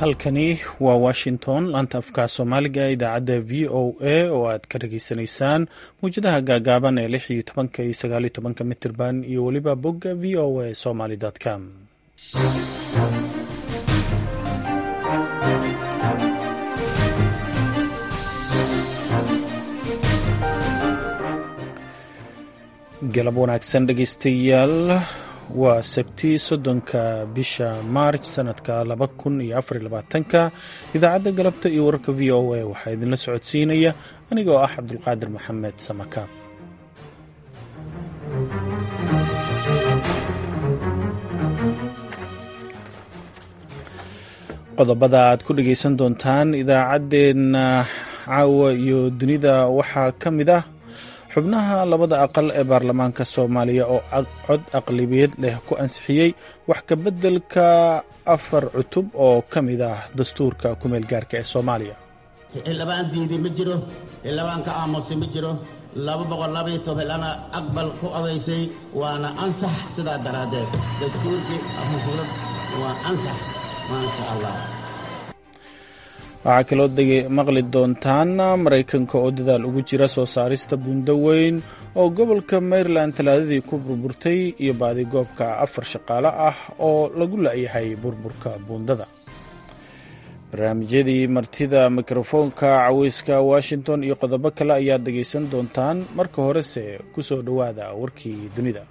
halkani waa washington laanta afka soomaaliga idaacadda v o a oo aad ka dhageysanaysaan mawjadaha gaagaaban ee 16 iyo 19 mitirban iyo weliba bogga v o a somali.com. galab wanaagsan dhegeystayaal, waa sabti 30 bisha maarj sanadka 2024. idaacadda galabta iyo wararka v o a waxaa idinla socodsiinaya anigoo ah cabdulqaadir maxamed samakaab. qodobada aad ku dhegeysan doontaan idaacaddeenna caawa iyo dunida waxaa ka mid ah xubnaha labada aqal ee baarlamaanka Soomaaliya oo cod aqlabiyad leh ku ansixiyay wax ka beddelka 4 cutub oo ka mid ah dastuurka ku meel gaarka ee Soomaaliya. Xildhibaan diiday ma jiro, xildhibaan ka aamusay ma jiro, 212 lana aqbal ku odaysay waana ansax. sidaa daraadeed dastuurkii waa ansax maasha Allah. waxaa kaloo maqli doontaan Maraykanka oo dadaal ugu jira soo saarista buundo weyn oo gobolka Maryland talaadadii ku burburtay iyo baadigoobka 4 shaqaale ah oo lagu la'yahay burburka buundada. barnaamijyadii martida mikrofoonka caweyska Washington iyo qodobo kale ayaad dhegeysan doontaan. marka horese ku soo dhowaada warkii dunida.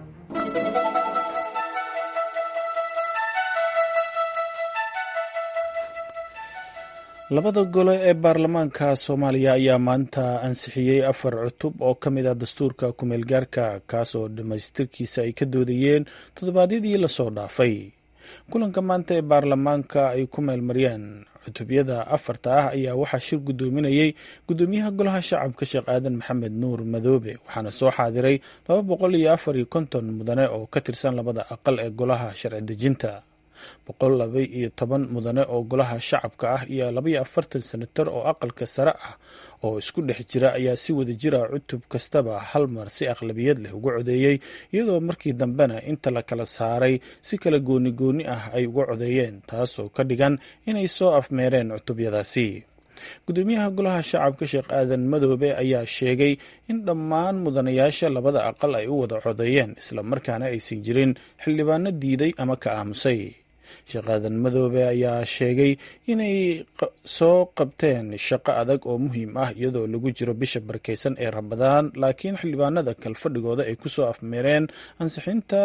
labada gole ee baarlamaanka Soomaaliya ayaa maanta ansixiyey 4 cutub oo ka mid ah dastuurka ku meel gaarka, kaas oo dhamaystirkiisa ay ka doodayeen toddobaadyadii la soo dhaafay. kulanka maanta ee baarlamaanka ay ku meelmariyeen cutubyada 4 ah ayaa waxaa shir gudoominayay gudoomiyaha golaha shacabka Sheekh Aadan Maxamed Nuur Madoobe, waxaana soo xaadiray 254 mudane oo ka tirsan labada aqal ee golaha sharci dejinta, 112 mudane oo golaha shacabka ah iyo 42 senatar oo aqalka sare ah oo isku dhex jira ayaa si wada jira cutub kastaba hal mar si aqlabiyad leh uga codeeyey, iyadoo markii dambena inta la kala saaray si kala gooni ah ay uga codeeyeen, taasoo ka dhigan inay soo afmeereen cutubyadaasi. gudoomiyaha golaha shacabka Sheekh Aadan Madoobe ayaa sheegay in dhammaan mudanayaasha labada aqal ay u wada codeeyeen, isla markaana aysan jirin xildhibaano diiday ama ka aamusay. Sheekh Aadan Madoobe ayaa sheegay inay soo qabteen shaqo adag oo muhiim ah iyadoo lagu jiro bisha barakeysan ee Ramadaan, laakiin xildhibaanada kalfadhigooda ay kusoo afmeereen ansixinta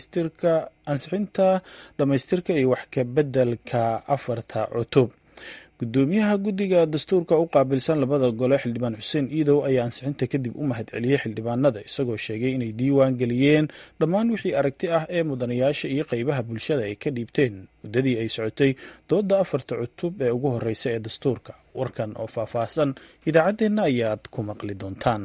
dhamaystirka iyo wax ka beddelka 4 cutub. gudoomiyaha guddiga dastuurka u qaabilsan labada gole xildhibaan Xuseen Iidow ayaa ansixinta kadib u mahadceliyey xildhibaanada, isagoo sheegay inay diiwaan geliyeen dhammaan wixii aragti ah ee mudanayaasha iyo qaybaha bulshada ay ka dhiibteen muddadii ay socotay dooda 4 cutub ee ugu horeysa ee dastuurka. warkan oo faahfaahsan idaacaddeenna ayaad ku maqli doontaan.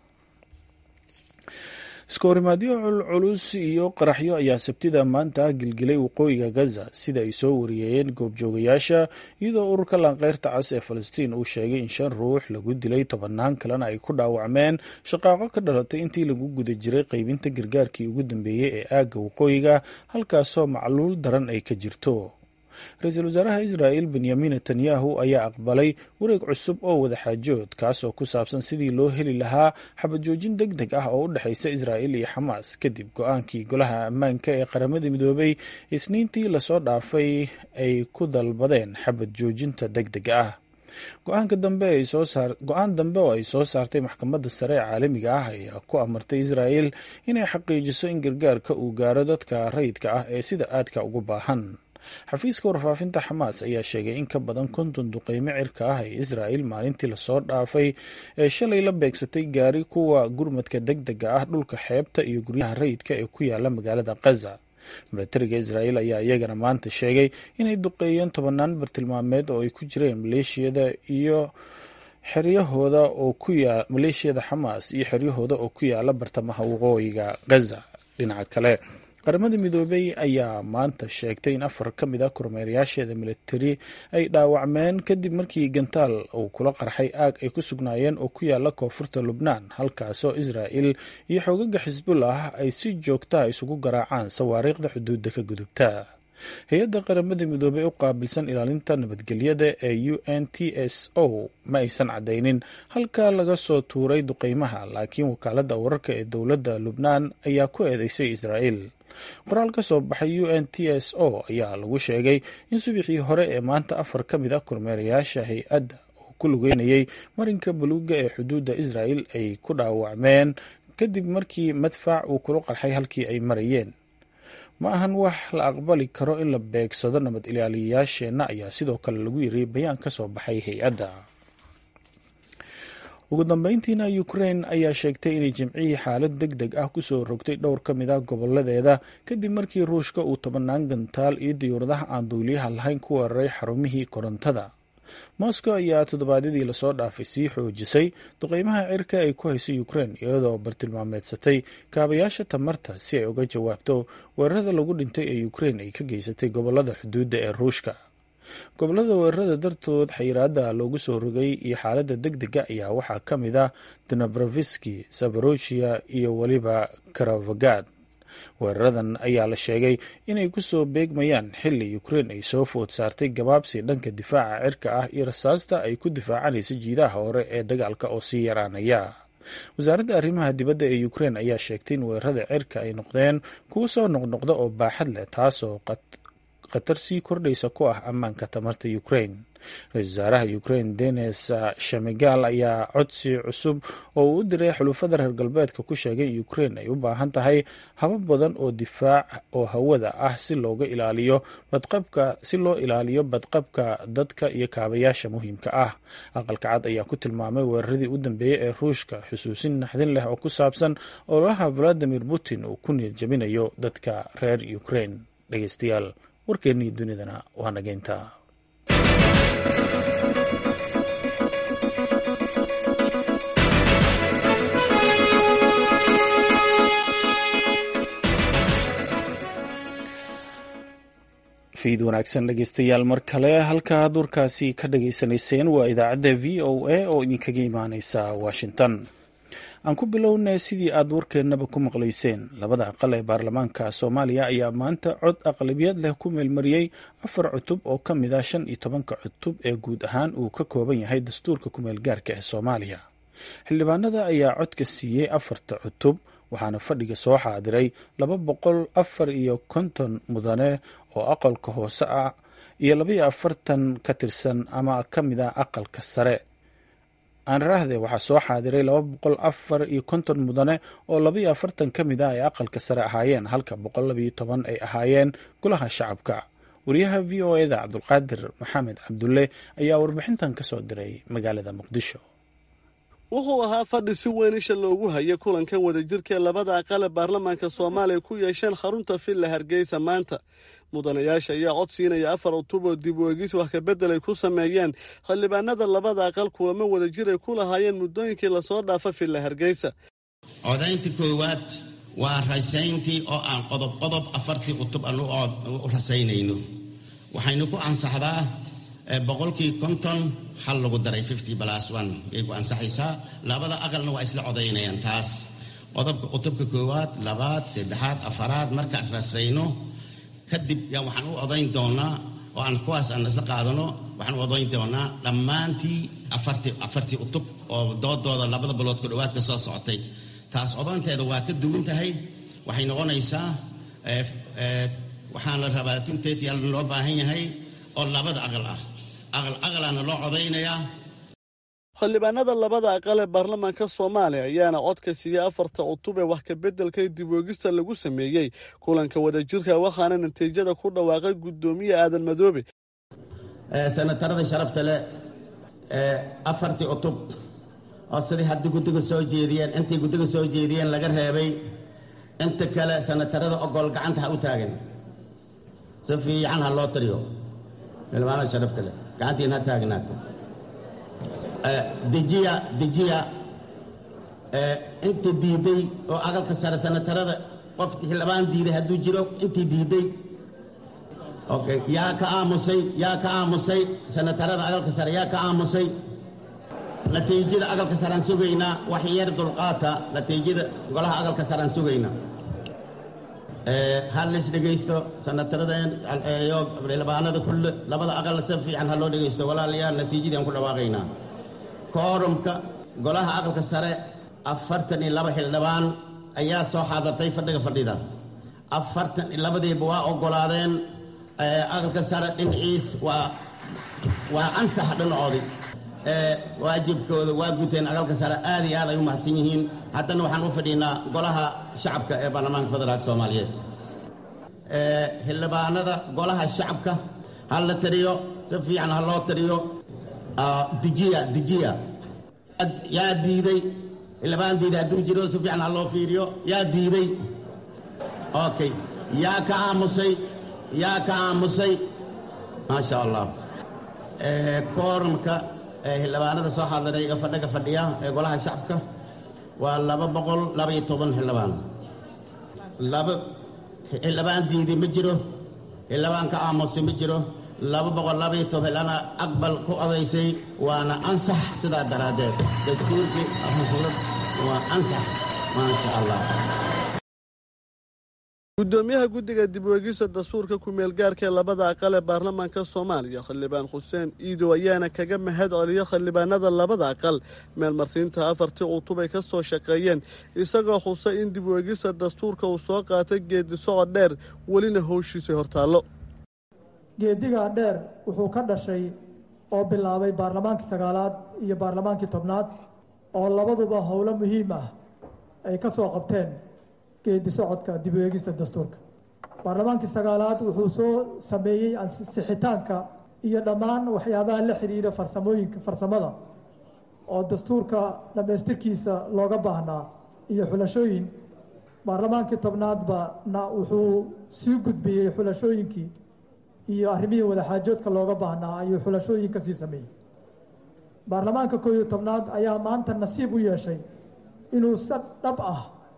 iskoorimaadyo culculus iyo qaraxyo ayaa sabtida maanta gilgilay waqooyiga Gaza, sida ay soo wariyeen goobjoogayaasha, iyadoo ururka Lanqeyrta Cas ee Falastiin uu sheegay in 5 ruux lagu dilay, 10 kalena ay ku dhaawacmeen shaqaaqo ka dhalatay intii lagu guda jiray qaybinta gargaarkii ugu dambeeyey ee aagga waqooyiga, halkaasoo macluul daran ay ka jirto. ra-iisul wasaaraha Israa'iil Benyamin Netanyahu ayaa aqbalay wareeg cusub oo wadaxaajood, kaasoo ku saabsan sidii loo heli lahaa xabajoojin degdeg ah oo u dhexaysa Israa'iil iyo Xamaas kadib go-aankii golaha ammaanka ee qaramada midoobay Isniintii lasoo dhaafay ay ku dalbadeen xabad joojinta degdega ah. go-aan dambe oo ay soo saartay maxkamadda sare ee caalamiga ah ayaa ku amartay Israa'iil inay xaqiijiso in gargaarka uu gaaro dadka rayidka ah ee sida aadka ugu baahan. xafiiska warfaafinta Xamaas ayaa sheegay in ka badan 50 duqeymo cirka ah ee Israa'iil maalintii lasoo dhaafay ee shalay la beegsatay gaari kuwa gurmadka degdega ah dhulka xeebta iyo guryaha rayidka ee ku yaala magaalada Gaza. milatariga Israa'iil ayaa iyagana maanta sheegay inay duqeeyeen 10 bartilmaameed oo ay ku jireen maleeshiyada iyo xeryahooda oo ku yaala maleeshiyada Xamaas iyo xeryahooda oo ku yaala bartamaha waqooyiga Gaza. dhinaca kale, qaramada midoobay ayaa maanta sheegtay in 4 ka mid ah kormeerayaasheeda militari ay dhaawacmeen kadib markii gantaal uu kula qarxay aag ay ku sugnaayeen oo ku yaala koonfurta Lubnaan, halkaasoo Israa'iil iyo xogaga Xisbullah ay si joogta isugu garaacaan sawaariikhda xuduudda ka gudubta. hay-adda qaramada midoobey u qaabilsan ilaalinta nabadgelyada ee UNTSO ma aysan caddaynin halka laga soo tuuray duqeymaha, laakiin wakaaladda wararka ee dowladda Lubnaan ayaa ku eedeysay Israa'iil. qoraal ka soo baxay UNTSO ayaa lagu sheegay in subaxii hore ee maanta 4 ka mid ah kormeerayaasha hay-adda oo ku lugeynayay marinka buluuga ee xuduudda Israa'iil ay ku dhaawacmeen kadib markii madfac uu kula qarxay halkii ay marayeen. ma ahan wax la aqbali karo in la beegsado nabad ilaaliyayaasheenna, ayaa sidoo kale lagu yiri bayaan ka soo baxay hay-adda. ugu dambeyntiina Ukraine ayaa sheegtay inay jimcihii xaalad deg deg ah kusoo rogtay dhowr ka mid ah goboladeeda kadib markii Ruushka uu 10 gantaal iyo diyuuradaha aan duuliyaha lahayn ku weeraray xarumihii korontada. Moscow ayaa toddobaadyadii lasoo dhaafay sii xoojisay duqeymaha cirka ay ku hayso Ukraine, iyadoo bartilmaameedsatay kaabayaasha tamarta si ay uga jawaabto weerarada lagu dhintay ee Ukraine ay ka geysatay gobolada xuduudda ee Ruushka. gobolada weerarada dartood xayiraada loogu soo rogay iyo xaaladda degdega ayaa waxaa ka mid ah Dnipropetrovsk, Zaporozhye iyo weliba Kirovograd. weeraradan ayaa la sheegay inay ku soo beegmayaan xilli Ukraine ay soo food saartay gabaabsi dhanka difaaca cirka ah iyo rasaasta ay ku difaacanaysa jiidaha hore ee dagaalka oo sii yaraanaya. wasaaradda arrimaha dibadda ee Ukraine ayaa sheegtay in weerarada cirka ay noqdeen kuwo soo noqnoqda oo baaxad leh, taasoo khatar sii kordhaysa ku ah ammaanka tamarta Ukraine. ra-iisul wasaaraha Ukraine Denis Shmyhal ayaa codsi cusub oo uu u diray xulufada reer galbeedka ku sheegay in Ukraine ay u baahan tahay habab badan oo difaac oo hawada ah si loo ilaaliyo badqabka dadka iyo kaabayaasha muhiimka ah. aqalka cad ayaa ku tilmaamay weeraradii u dambeeyay ee Ruushka xusuusin naxdin leh oo ku saabsan ololaha Vladimir Putin uu ku niyad jabinayo dadka reer Ukraine. dhegeystayaal, warkeennii dunidana waa nageynta. fiid wanaagsan dhegeystayaal, mar kale halkaa duurkaasi ka dhageysanayseen waa idaacadda VOA oo idinkaga imaaneysa Washington. aan ku bilownay sidii aad warkeennaba ku maqlayseen, labada aqal ee baarlamaanka Soomaaliya ayaa maanta cod aqlabiyad leh ku meelmariyey 4 cutub oo ka mid ah 15 cutub ee guud ahaan uu ka kooban yahay dastuurka ku meel gaarka ee Soomaaliya. xildhibaanada ayaa codka siiyey 4 cutub, waxaana fadhiga soo xaadiray 250 mudane oo aqalka hoose ah iyo 42 ka tirsan ama ka mid ah aqalka sare. aanrahde waxaa soo xaadiray 254 mudane oo 42 ka mid ah ay aqalka sare ahaayeen, halka 112 ay ahaayeen golaha shacabka. wariyaha VOA-da Cabdulqaadir Maxamed Cabdulle ayaa warbixintan ka soo diray magaalada Muqdisho. wuxuu ahaa fadhi si weyn isha loogu hayay kulankan wadajirka ee labada aqal ee baarlamaanka Soomaaliya ku yeesheen xarunta Villa Hargeysa maanta. mudanayaasha ayaa cod siinaya 4 cutub oo dib u eegis wax ka bedel ay ku sameeyeen xildhibaanada labada aqal kulamo wadajir ay ku lahaayeen muddooyinkii la soo dhaafay Villa Hargeysa. codaynta koowaad waa rasayntii oo aan qodob 4 cutub aan u rasaynayno. waxaynu ku ansaxdaa boqolkii 50 hal lagu daray 50+1 ay ku ansaxaysaa. labada aqalna waa isla codaynayaan taas. cutubka koowaad, labaad, saddexaad, afaraad markaan rasayno kadib yaa waxaan u odayn doonaa oo aan kuwaas aan isla qaadano, waxaan u odayn doonaa dhammaantii 40 cutub oo doodooda labada bilood ku dhawaad ka soo socotay. taas odaynteeda waa ka duwan tahay. waxay noqonaysaa waxaan la rabaa tunteetiyaal loo baahan yahay oo labada aqal ah. aqalaana loo codaynayaa. xildhibaanada labada aqal ee baarlamaanka Soomaaliya ayaana codka siiyay 4 cutub ee wax ka bedelka dib u eegista lagu sameeyay kulanka wadajirka, waxaana natiijada ku dhawaaqay gudoomiye Aadan Madoobe. senatarada sharafta leh 4 cutub oo sidii hadda guddiga soo jeediyeen, intii guddiga soo jeediyeen laga reebay, inta kale senatarada ogol gacanta ha u taagan. si fiican ha loo tiriyo. xildhibaanada sharafta leh gacantiin ha taagnaato. dejiya inta diiday oo aqalka sare senatarada qof xildhibaan diiday hadduu jiro intii diiday. okay, yaa ka aamusay senatarada aqalka sare yaa ka aamusay. natiijada aqalka sare aan sugaynaa. wax yar dulqaata. natiijada golaha aqalka sare aan sugaynaa. hal lis dhegaysto sanataradeen iyo xildhibaanada kulle labada aqal si fiican ha loo dhegaysto walaalayaal natiijadii aan ku dhawaaqaynaa koorumka golaha aqalka sare 42 xildhibaan ayaa soo xaadirtay fadhida 42diiba waa ogolaadeen aqalka sare dhinaciis waa ansax dhinacoodii waajibkooda waa guteen aqalka sare aad iyo aad ay u mahadsan yihiin haddana waxaan u fadhiinaa golaha shacabka ee baarlamaanka federaalka soomaaliyeed xildhibaanada golaha shacabka ha la tiriyo si fiican ha loo tiriyo dejiya yaa diiday xildhibaan diiday hadduu jiro si fiican ha loo fiiriyo yaa diiday okay yaa ka aamusay maasha allah koorumka xildhibaanada soo xaadiray ee fadhiya ee golaha shacabka waa 212 xildhibaan xildhibaan diiday ma jiro xildhibaan ka aamusay ma jiro 212 lana aqbal ku odaysay waana ansax sidaa daraaddeed dastuurkii waa ansax maasha allah gudoomiyaha guddiga dib u eegista dastuurka ku-meel gaarka ee labada aqal ee baarlamaanka Soomaaliya xildhibaan Xuseen Iido ayaana kaga mahad celiyo xildhibaanada labada aqal meelmarsiinta afartii cutub ay ka soo shaqeeyeen isagoo xusay in dib u eegista dastuurka uu soo qaatay geedi socod dheer welina howshiisa hortaalo geediga dheer wuxuu ka dhashay oo bilaabay baarlamaankii 9aad iyo baarlamaankii 10aad oo labaduba howlo muhiim ah ay ka soo qabteen geedi socodka dib u eegista dastuurka baarlamaankii 9aad wuxuu soo sameeyey ansixitaanka iyo dhammaan waxyaabaha la xiriira farsamada oo dastuurka dhamaystirkiisa looga baahnaa iyo xulashooyin baarlamaankii 10aadba wuxuu sii gudbiyey xulashooyinkii iyo arrimihii wadaxaajoodka looga baahnaa ayuu xulashooyinka sii sameeyey baarlamaanka 11aad ayaa maanta nasiib u yeeshay inuu si dhab ah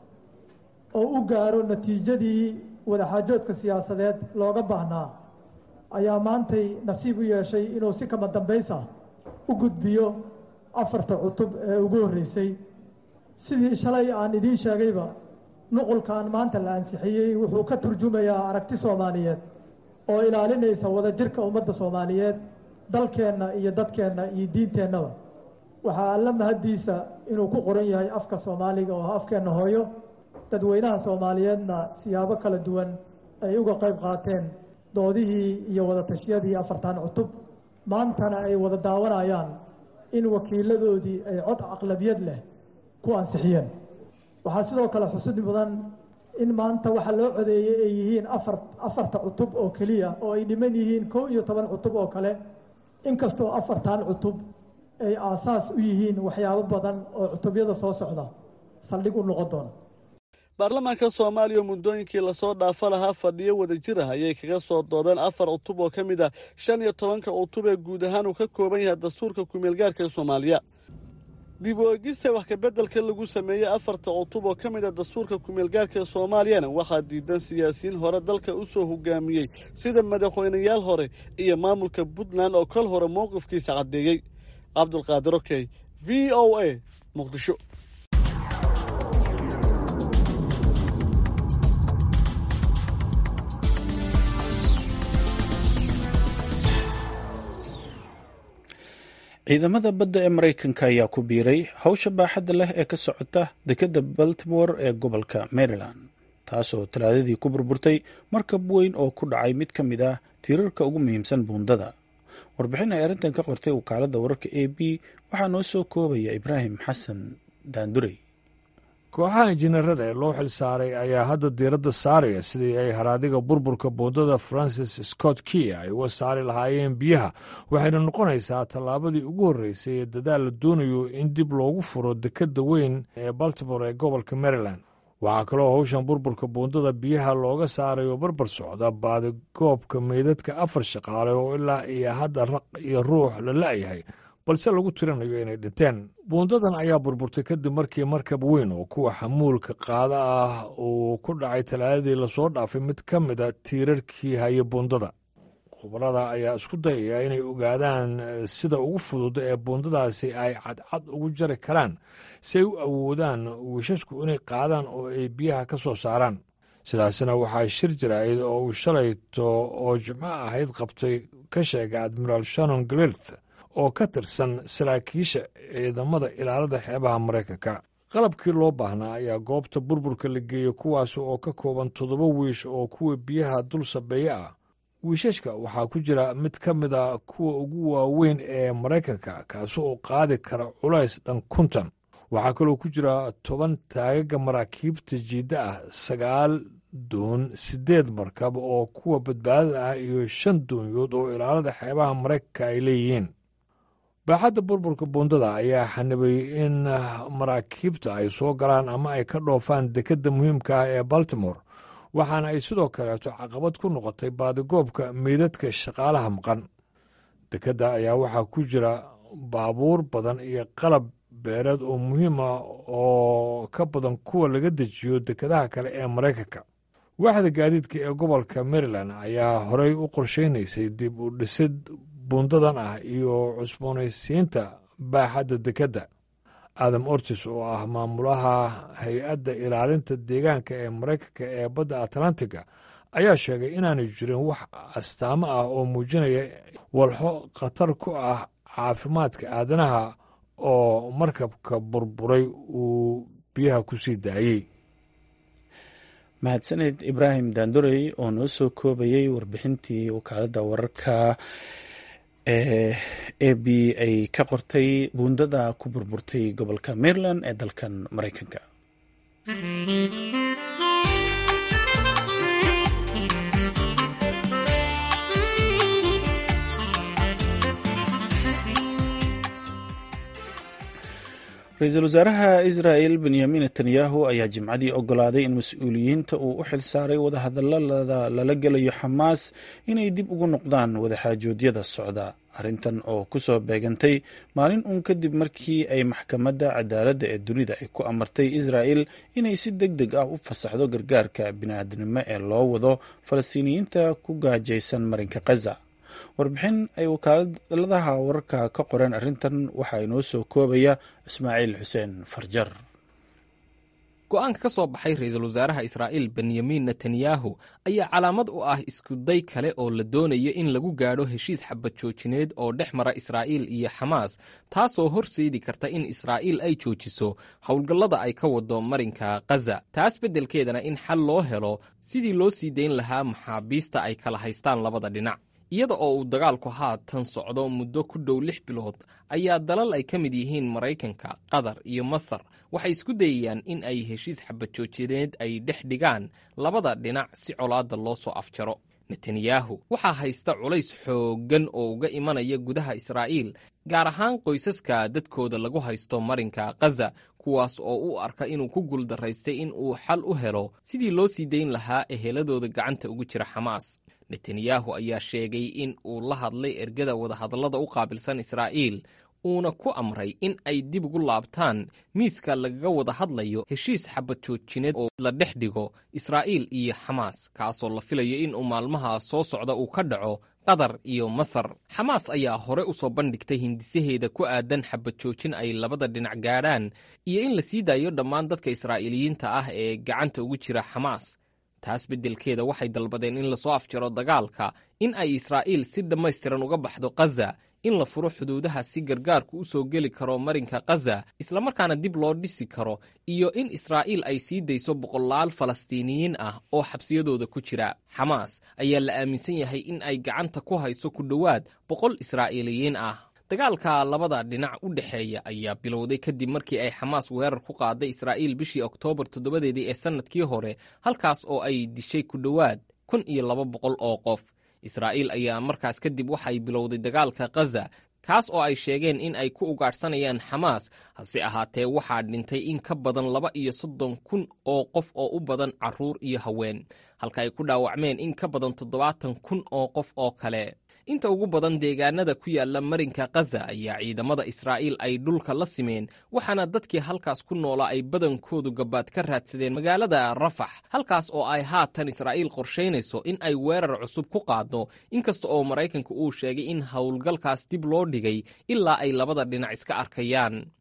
oo u gaaro natiijadii wadaxaajoodka siyaasadeed looga baahnaa ayaa maantay nasiib u yeeshay inuu si kama dambaysa u gudbiyo 4 cutub ee ugu horreysay sidii shalay aan idiin sheegayba nuqulkan maanta la ansixiyey wuxuu ka turjumayaa aragti Soomaaliyeed oo ilaalinaysa wadajirka ummadda Soomaaliyeed dalkeenna iyo dadkeenna iyo diinteennaba waxaa alla mahadiisa inuu ku qoran yahay afka Soomaaliga oo afkeenna hooyo dadweynaha Soomaaliyeedna siyaabo kala duwan ay uga qayb qaateen doodihii iyo wada tashiyadii 4 cutub maantana ay wada daawanayaan in wakiiladoodii ay cod aqlabiyad leh ku ansixiyeen waxaa sidoo kale xusid mudan in maanta waxa loo codeeyay ay yihiin 4 cutub oo kaliya oo ay dhiman yihiin 11 cutub oo kale inkastoo 4 cutub ay aasaas u yihiin waxyaabo badan oo cutubyada soo socda saldhig u noqon doona baarlamaanka Soomaaliya mudooyinkii la soo dhaafo lahaa fadhiyo wadajir ah ayay kaga soo doodeen 4 cutub oo kamid ah 15 cutub ee guud ahaan uu ka kooban yahay dastuurka ku-meel gaarka ee Soomaaliya dib u eegista wax ka bedelka lagu sameeyay 4 cutub oo kamid ah dastuurka ku-meel gaarka ee Soomaaliya waxa diidan siyaasiyiin hore dalka u soo hogaamiyay sida madaxweynayaal hore iyo maamulka Puntland oo kal hore mowqifkiisa cadeeyay Cabdulqaadir Okey VOA Muqdisho ciidamada badda ee Mareykanka ayaa ku biiray hawsha baaxadda leh ee ka socota dekedda Baltimore ee gobolka Maryland taasoo talaadadii ku burburtay markab weyn oo ku dhacay mid ka mid ah tiirarka ugu muhiimsan buundada warbixin ay arrintan ka qortay wakaaladda wararka AP waxaa noo soo koobaya Ibraahim Xasan Daandurey kooxaha injineerada ee loo xil saaray ayaa hadda diiradda saaraya sidii ay haraadiga burburka buundada Francis Scott Key ay uga saari lahaayeen biyaha waxayna noqonaysaa tallaabadii ugu horreysay ee dadaal la doonayo in dib loogu furo dekedda weyn ee Baltimore ee gobolka Maryland waxaa kaloo hawshan burburka buundada biyaha looga saarayo barbar socda baadigoobka meydadka 4 shaqaale oo ilaa iyo hadda raq iyo ruux la la'yahay balse lagu tirinayo inay dhinteen buundadan ayaa burburtay kadib markii markab weyn oo kuwa xamuulka qaada ah uu ku dhacay talaadadii lasoo dhaafay mid ka mida tiirarkii haya buundada khubarada ayaa isku dayaya inay ogaadaan sida ugu fudud ee buundadaasi ay cadcad ugu jari karaan si ay u awoodaan wiishashku inay qaadaan oo ay biyaha ka soo saaraan sidaasna waxaa shir jiraa'id oo uu shalayto oo jimco ahayd qabtay ka sheegay admiraal shannon glirth oo ka tirsan saraakiisha ciidamada ilaalada xeebaha maraykanka. qalabkii loo baahnaa ayaa goobta burburka la geeyey, kuwaas oo ka kooban 7 wiish oo kuwa biyaha dul sabeeye ah. wiishashka waxaa ku jira mid ka mid a kuwa ugu waaweyn ee maraykanka, kaasi oo qaadi kara culays dhan 50. waxaa kaloo ku jira 10 taagaga maraakiibta jiidda ah, 9 doon, 8 markab oo kuwa badbaadada ah iyo 5 doonyood oo ilaalada xeebaha maraykanka ay leeyihiin. baaxadda burburka buundada ayaa xanibay in maraakiibta ay soo galaan ama ay ka dhoofaan dekedda muhiimka ah ee baltimore, waxaana ay sidoo kaleeto caqabad ku noqotay baadigoobka meydadka shaqaalaha maqan. dekedda ayaa waxaa ku jira baabuur badan iyo qalab beereed oo muhiim ah oo ka badan kuwa laga dejiyo dekedaha kale ee maraykanka. waaxda gaadiidka ee gobolka maryland ayaa horey u qorshaynaysay dib u dhisid buundadan ah iyo cusboonaysiinta baaxadda dekedda. adam ortis oo ah maamulaha hay-adda ilaalinta deegaanka ee maraykanka ee badda atlantiga ayaa sheegay inaanay jirin wax astaamo ah oo muujinaya walxo khatar ku ah caafimaadka aadanaha oo markabka burburay uu biyaha ku sii daayey. mahadsaned ibraahim daandorey oo noo soo koobayey warbixintii wakaaladda wararka a b ay ka qortay buundada ku burburtay gobolka maryland ee dalkan maraykanka. ra-iisul wasaaraha israa'el benyamin netanyahu ayaa jimcadii ogolaaday in mas-uuliyiinta uu u xil saaray wadahadallada lala gelayo xamaas inay dib ugu noqdaan wadaxaajoodyada socda, arrintan oo ku soo beegantay maalin uun kadib markii ay maxkamadda cadaaladda ee dunida ay ku amartay israa'el inay si deg deg ah u fasaxdo gargaarka bini'aadnimo ee loo wado falastiiniyiinta ku gaajaysan marinka khaza. warbixin ay wakaaladaha wararka ka qoreen arrintan waxaa inoo soo koobaya ismaaciil xuseen farjar. go'aanka ka soo baxay ra-iisul wasaaraha israa'iil benyamin netanyahu ayaa calaamad u ah iskuday kale oo la doonayo in lagu gaadho heshiis xabad joojineed oo dhex mara israa'iil iyo xamaas, taasoo horseedi karta in israa'iil ay joojiso howlgallada ay ka wado marinka khaza, taas beddelkeedana in xal loo helo sidii loo sii dayn lahaa maxaabiista ay kala haystaan labada dhinac. iyada oo uu dagaalku haatan socdo muddo ku dhow 6 bilood ayaa dalal ay ka mid yihiin maraykanka, qatar iyo masar waxay isku dayayaan in ay heshiis xabad joojineed ay dhex dhigaan labada dhinac si colaadda loo soo afjaro. netanyahu waxaa haysta culays xooggan oo uga imanaya gudaha israa'iil, gaar ahaan qoysaska dadkooda lagu haysto marinka khaza, kuwaas oo u arka inuu ku guuldaraystay in uu xal u helo sidii loo sii dayn lahaa eheladooda gacanta ugu jira xamaas. netanyahu ayaa sheegay in uu la hadlay ergada wadahadallada u qaabilsan israa'iil, uuna ku amray in ay dib ugu laabtaan miiska lagaga wada hadlayo heshiis xabad joojineed oo la dhex dhigo israa'iil iyo xamaas, kaasoo la filayo in uu maalmaha soo socda uu ka dhaco qatar iyo masar. xamaas ayaa hore u soo bandhigtay hindisaheeda ku aadan xabad joojin ay labada dhinac gaadhaan iyo in la sii daayo dhammaan dadka israa'iiliyiinta ah ee gacanta ugu jira xamaas. taas beddelkeeda waxay dalbadeen in lasoo afjaro dagaalka, in ay israa'iil si dhammaystiran uga baxdo khaza, in la furo xuduudaha si gargaarku u soo geli karo marinka khaza, islamarkaana dib loo dhisi karo, iyo in israa'iil ay sii dayso 100 falastiiniyiin ah oo xabsiyadooda ku jira. xamaas ayaa la aaminsan yahay in ay gacanta ku hayso ku dhowaad 100 israa'iiliyiin ah. dagaalka labada dhinac u dhexeeya ayaa bilowday kadib markii ay xamaas weerar ku qaaday israa'iil bishii oktoobar 7 ee sannadkii hore, halkaas oo ay dishay ku dhowaad 1,200 oo qof. israa'iil ayaa markaas kadib waxay bilowday dagaalka khaza, kaas oo ay sheegeen in ay ku ugaadhsanayaan xamaas, hase ahaatee waxaa dhintay in ka badan 32,000 oo qof oo u badan carruur iyo haween, halka ay ku dhaawacmeen in ka badan 70,000 oo qof oo kale. inta ugu badan deegaanada ku yaala marinka khaza ayaa ciidamada israa'iil ay dhulka la simeen, waxaana dadkii halkaas ku noolaa ay badankoodu gabaad ka raadsadeen magaalada rafax, halkaas oo ay haatan israa'iil qorshaynayso in ay weerar cusub ku qaaddo, inkasta oo maraykanka uu sheegay in howlgalkaas dib loo dhigay ilaa ay labada dhinac iska arkayaan.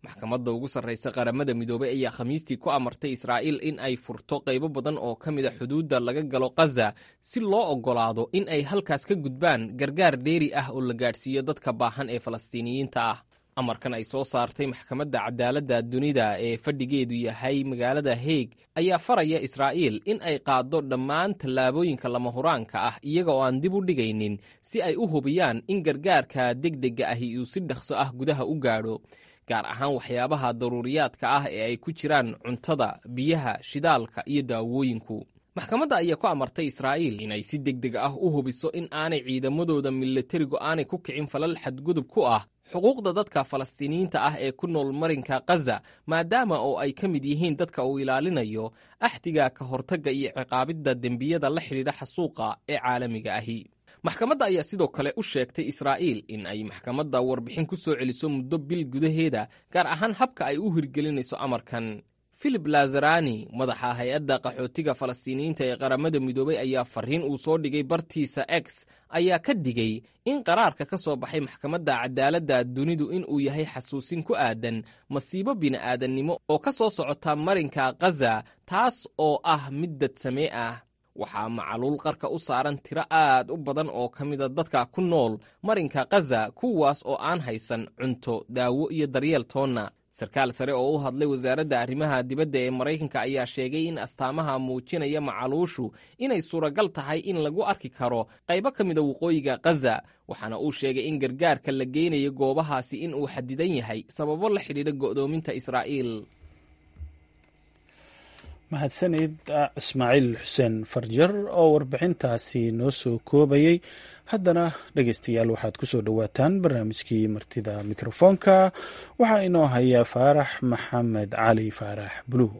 maxkamadda ugu sarraysa qaramada midoobay ayaa khamiistii ku amartay israa'iil in ay furto qaybo badan oo ka mida xuduudda laga galo khaza si loo oggolaado in ay halkaas ka gudbaan gargaar dheeri ah oo la gaadhsiiyo dadka baahan ee falastiiniyiinta ah. amarkan ay soo saartay maxkamadda cadaaladda dunida ee fadhigeedu yahay magaalada Hague ayaa faraya Israa'iil in ay qaaddo dhammaan tallaabooyinka lama huraanka ah iyaga oo aan dib u dhigaynin si ay u hubiyaan in gargaarka degdega ahi uu si dhaqso ah gudaha u gaadho, gaar ahaan waxyaabaha daruuriyaadka ah ee ay ku jiraan cuntada, biyaha, shidaalka iyo daawooyinku. maxkamadda ayaa ku amartay Israa'iil inay si degdeg ah u hubiso in aanay ciidamadooda milatarigu aanay ku kicin falal xadgudub ku ah xuquuqda dadka Falastiiniyiinta ah ee ku nool marinka Khaza, maadaama oo ay ka mid yihiin dadka uu ilaalinayo axdiga ka hortagga iyo ciqaabidda dembiyada la xidhiidha xasuuqa ee caalamiga ahi. maxkamadda ayaa sidoo kale u sheegtay Israa'iil in ay maxkamadda warbixin ku soo celiso muddo bil gudaheeda, gaar ahaan habka ay u hirgelinayso amarkan. Philip Lazarani, madaxa hay-adda qaxootiga Falastiiniyiinta ee qaramada midoobay, ayaa fariin uu soo dhigay bartiisa X ayaa ka digay in qaraarka ka soo baxay maxkamadda cadaaladda dunidu in uu yahay xasuusin ku aadan masiibo bini'aadannimo oo ka soo socota marinka Khaza, taas oo ah mid dadsame ah. waxaa macaluul qarka u saaran tiro aad u badan oo ka mida dadka ku nool marinka Khaza, kuwaas oo aan haysan cunto, daawo iyo daryeel toonna. sarkaal sare oo u hadlay wasaaradda arrimaha dibadda ee Maraykanka ayaa sheegay in astaamaha muujinaya macaluushu inay suuragal tahay in lagu arki karo qaybo ka mida waqooyiga Khaza, waxaana uu sheegay in gargaarka la geynayo goobahaasi in uu xadidan yahay sababo la xidhiidha go'doominta Israa'iil. mahadsanid Ismaaciil Xuseen Farjar oo warbixintaasi noo soo koobayay. haddana dhegaystayaal waxaad ku soo dhowaataan barnaamijkii martida mikrofoonka. waxaa inoo haya Faarax Maxamed Cali Faarax Buluug.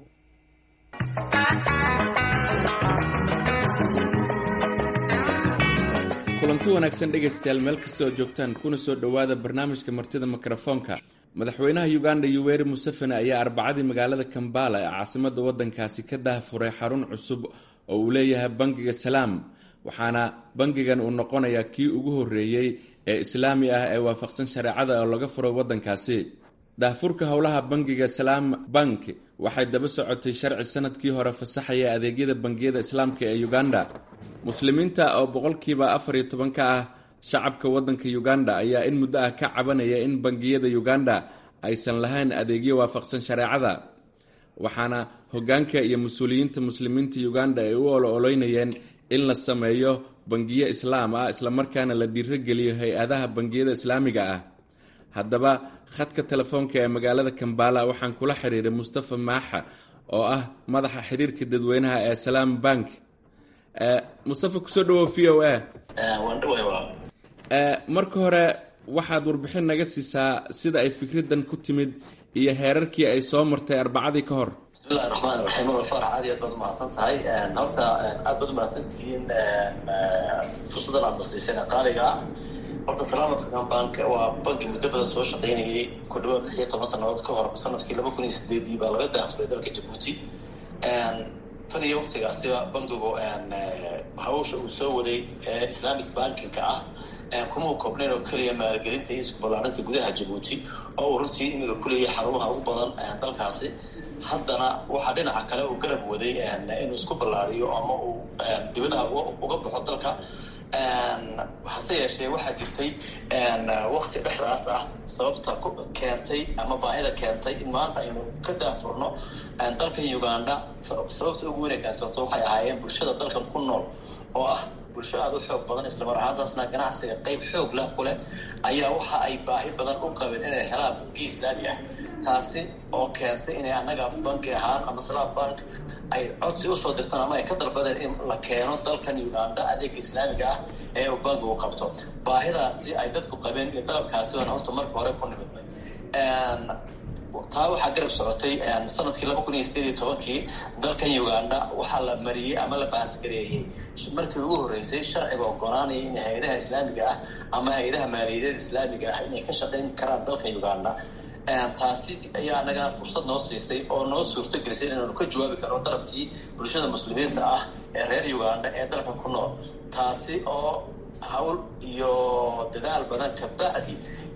kulanti wanaagsan dhegaystayaal, meel kasta oo joogtaan kuna soo dhowaada barnaamijka martida mikrofoonka. madaxweynaha Uganda Yoweri Museveni ayaa Arbacadii magaalada Kampala ee caasimadda waddankaasi ka daahfuray xarun cusub oo uu leeyahay bangiga Salaam, waxaana bangigan uu noqonayaa kii ugu horreeyey ee islaami ah ee waafaqsan shareecada oo laga furay waddankaasi. daahfurka howlaha bangiga Salaam Bank waxay daba socotay sharci sanadkii hore fasaxaya adeegyada bangiyada islaamka ee Uganda. muslimiinta oo boqolkiiba 14 ka ah shacabka waddanka Uganda ayaa in muddo ah ka cabanaya in bangiyada Uganda aysan lahayn adeegyo waafaqsan shareecada, waxaana hoggaanka iyo mas-uuliyiinta muslimiinta Uganda ay u ololeynayeen in la sameeyo bangiyo islaam ah isla markaana la dhiirigeliyo hay-adaha bangiyada islaamiga ah. haddaba khadka telefoonka ee magaalada Kampala waxaan kula xiriiray Mustafa Maaxa oo ah madaxa xiriirka dadweynaha ee Salaam Bank. Mustafa, kusoo dhawow VOA. marka hore waxaad warbixin naga siisaa sida ay fikraddan ku timid iyo heerarkii ay soo martay Arbacadii ka hor. bismillahi raxmaani raxiim. Farax aad iyo aad baad umahadsan tahay. horta aad baad umahadsantihiin fursadan aad nasiiseen qaaliga ah. horta Salaam African Bank waa banki muddo badan soo shaqaynayay ku dhawaad 16 sannadood ka hor. sanadkii 2008 baa laga daahfuray dalka Djibouti. tan iyo waqtigaasiba bankigu hawsha uu soo waday Islamic banking-ka ah kuma koobnayn oo keliya maalgelinta iyo isku ballaarinta gudaha Djibouti oo runtii imiga ku leeyahay xarumaha ugu badan dalkaasi. haddana waxaa dhinaca kale uu garab waday inuu isku ballaariyo ama uu dibadaha uga baxo dalka. hase yeeshee waxaa jirtay waqti dhexdaas ah sababta keentay ama baahida keentay in maanta aynu ka daafurno dalkan Uganda. sababta ugu weyn ee keentay waxay ahaayeen bulshada dalkan ku nool oo ah bulsho aad u xoog badan, isla mar ahaantaasna ganacsiga qayb xoog leh ku leh, ayaa waxa ay baahi badan u qabeen inay helaan bangi islaami ah. taasi oo keentay inay annaga banki ahaan ama Salaam Bank ay codsi u soo dirtaan ama ay ka dalbadeen in la keeno dalkan Uganda adeeg islaamiga ah ee uu bankigu qabto. baahidaasi ay dadku qabeen iyo dalabkaasi waan horta marka hore ku nimidnay. taa waxaa garab socotay sanadkii 2018 dalkan Uganda waxaa la mariyay ama la baasgareeyay markii ugu horeysay sharciga oggolaanaya in hay'adaha islaamiga ah ama hay'adaha maaliyadeed islaamiga ah inay ka shaqeyn karaan dalka Uganda. taasi ayaa anaga fursad noo siisay oo noo suurtagelisay inaanu ka jawaabi karno dalabkii bulshada muslimiinta ah ee reer Uganda ee dalka ku nool. taasi oo hawl iyo dadaal badan ka bacdi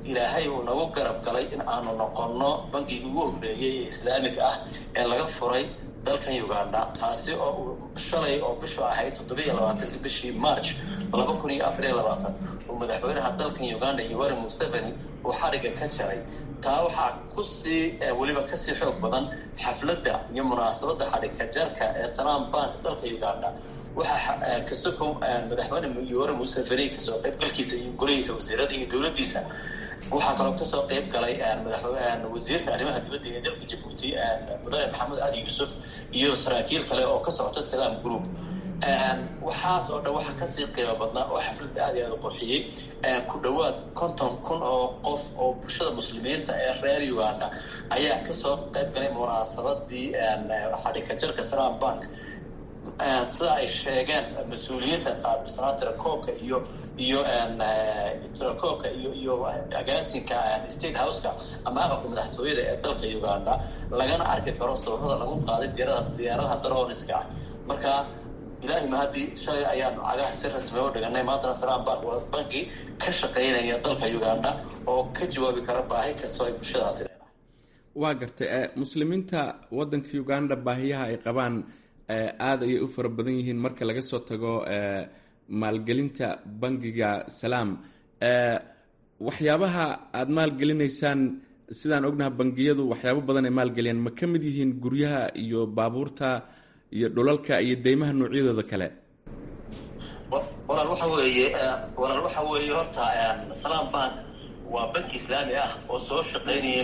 ilaahay uu nagu garab galay in aanu noqonno bangigii ugu horreeyey ee islaamig ah ee laga furay dalkan Uganda, taasi oo shalay oo bishu ahayd 27 bishii March 2024 uu madaxweynaha dalkan Uganda Yoweri Museveni uu xariga ka jaray. taa waxaa weliba kasii xoog badan xafladda iyo munaasabadda xariga jarka ee Salaam Bank dalka Uganda. waxaa kasoo madaxweyne Yoweri Museveni kasoo qaybgalkiisa iyo golihiisa wasiirada iyo dowladdiisa waxaa kaloo kasoo qayb galay madaxweyne wasiirka arrimaha dibadda ee dalka Djibouti mudane Maxamed Ali Yusuf iyo saraakiil kale oo ka socota Salaam Group. waxaas oo dhan waxaa kasii qiimo badnaa oo xafladda aad iyo aad u qurxiyey ku dhowaad 50,000 oo qof oo bulshada muslimiinta ee reer Uganda ayaa kasoo qayb galay munaasabadii xariga jarka Salaam Bank. sida ay sheegeen mas-uuliyiinta qaabisnaa tirakoobka iyo agaasinka state houseka ama aqalka madaxtooyada ee dalka Uganda lagana arki karo sawirada lagu qaaday diyaaradaha droniska. marka ilaahay mahadii shalay ayaan cagaha si rasmi u dhiganay maanta Salaam Bank waa bangi ka shaqeynaya dalka Uganda oo ka jawaabi kara baahi kasta oo bulshadaasi leedahay. waa gartay muslimiinta wadanka Uganda baahiyaha ay qabaan aad ayay u fara badan yihiin marka laga soo tago maalgelinta bangiga Salaam. waxyaabaha aad maalgelinaysaan sidaan ognahay bangiyadu waxyaabo badan ay maalgeliyaan ma ka mid yihiin guryaha iyo baabuurta iyo dhulalka iyo deymaha noocyadooda kale? walaal waxa weeye horta Salaam Bank waa banki islaami ah oo soo shaqeynaya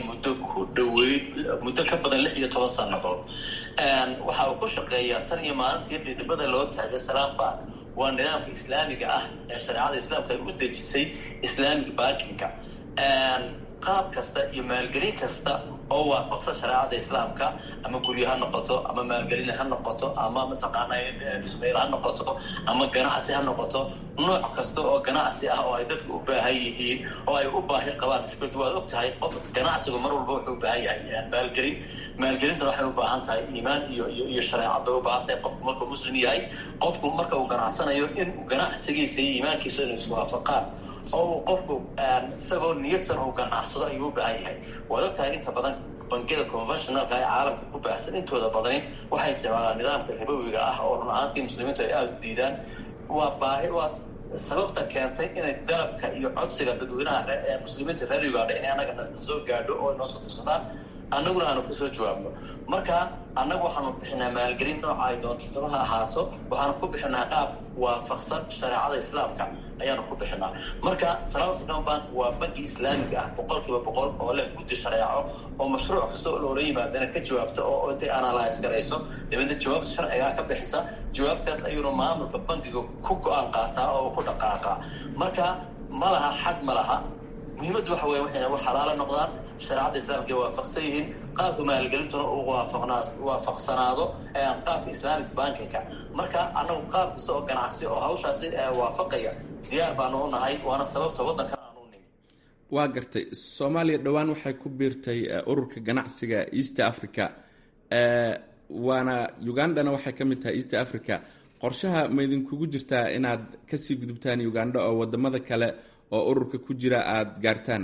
muddo ka badan 16 sanadood. waxa uu ku shaqeeyaa tan iyo maalintii dhidibada loo taagay Salaam Bank waa nidaamka islaamiga ah ee shariicada islaamka ay u dejisay Islamic banking-ka. qaab kasta iyo maalgelin kasta oo waafaqsan shariicada islaamka ama guryo ha noqoto ama maalgelin ha noqoto ama mataqaanaa dhismayaal ha noqoto ama ganacsi ha noqoto, nooc kasta oo ganacsi ah oo ay dadku u baahan yihiin oo ay u baahi qabaan. mushkiladu waad ogtahay qof ganacsigu mar walba wuxuu u baahan yahay maalgelintuna waxay u baahan tahay iimaan iyo shareecad bay u baahan tahay. qofku markuu muslim yahay, qofku marka uu ganacsanayo in ganacsigiisa iyo iimaankiisa inay iswaafaqaan oo qofku isagoo niyadsan uu ganacsado ayuu u baahan yahay. waad ogtahay inta badan bangiyada conventionalka ee caalamka ku baahsan intooda badani waxay isticmaalaan nidaamka ribowiga ah oo run ahaantii muslimiintu ay aada u diidaan. waa sababta keentay inay dalabka iyo codsiga dadweynaha muslimiinta reer Uganda inay anaga soo gaadho oo noo soo dirsadaan, annaguna aanu kasoo jawaabno. marka annagu waxaanu bixinaa maalgelin nooca ay doonto ha ahaato, waxaanu ku bixinaa qaab waafaqsan shareecada islaamka ayaanu ku bixinaa. marka Salaam Bank waa banki islaamiga ah 100% oo leh guddi shareeco oo mashruuc kastoo loola yimaadana ka jawaabta oo intay analyze garayso dibadda jawaabta sharciga ka bixisa. jawaabtaas ayuuna maamulka bankiga ku go'aan qaataa oo ku dhaqaaqa. marka malaha xad malaha, muhiimaddu waxa weeye waxay wax xalaal noqdaan, shareecada islaamka waafaqsan yihiin, qaabka maalgelintuna uu waafaqsanaado qaabka Islamic banking-ka. marka anagu qaab kasta oo ganacsi oo hawshaasi waafaqaya diyaar baanu u nahay, waana sababta waddankan aanu u nimi. waa gartay Soomaaliya dhowaan waxay ku biirtay ururka ganacsiga East Africa, waana Ugandana waxay ka mid tahay East Africa. qorshaha ma idinkugu jirtaa inaad kasii gudubtaan Uganda oo wadamada kale oo ururka ku jira aad gaartaan?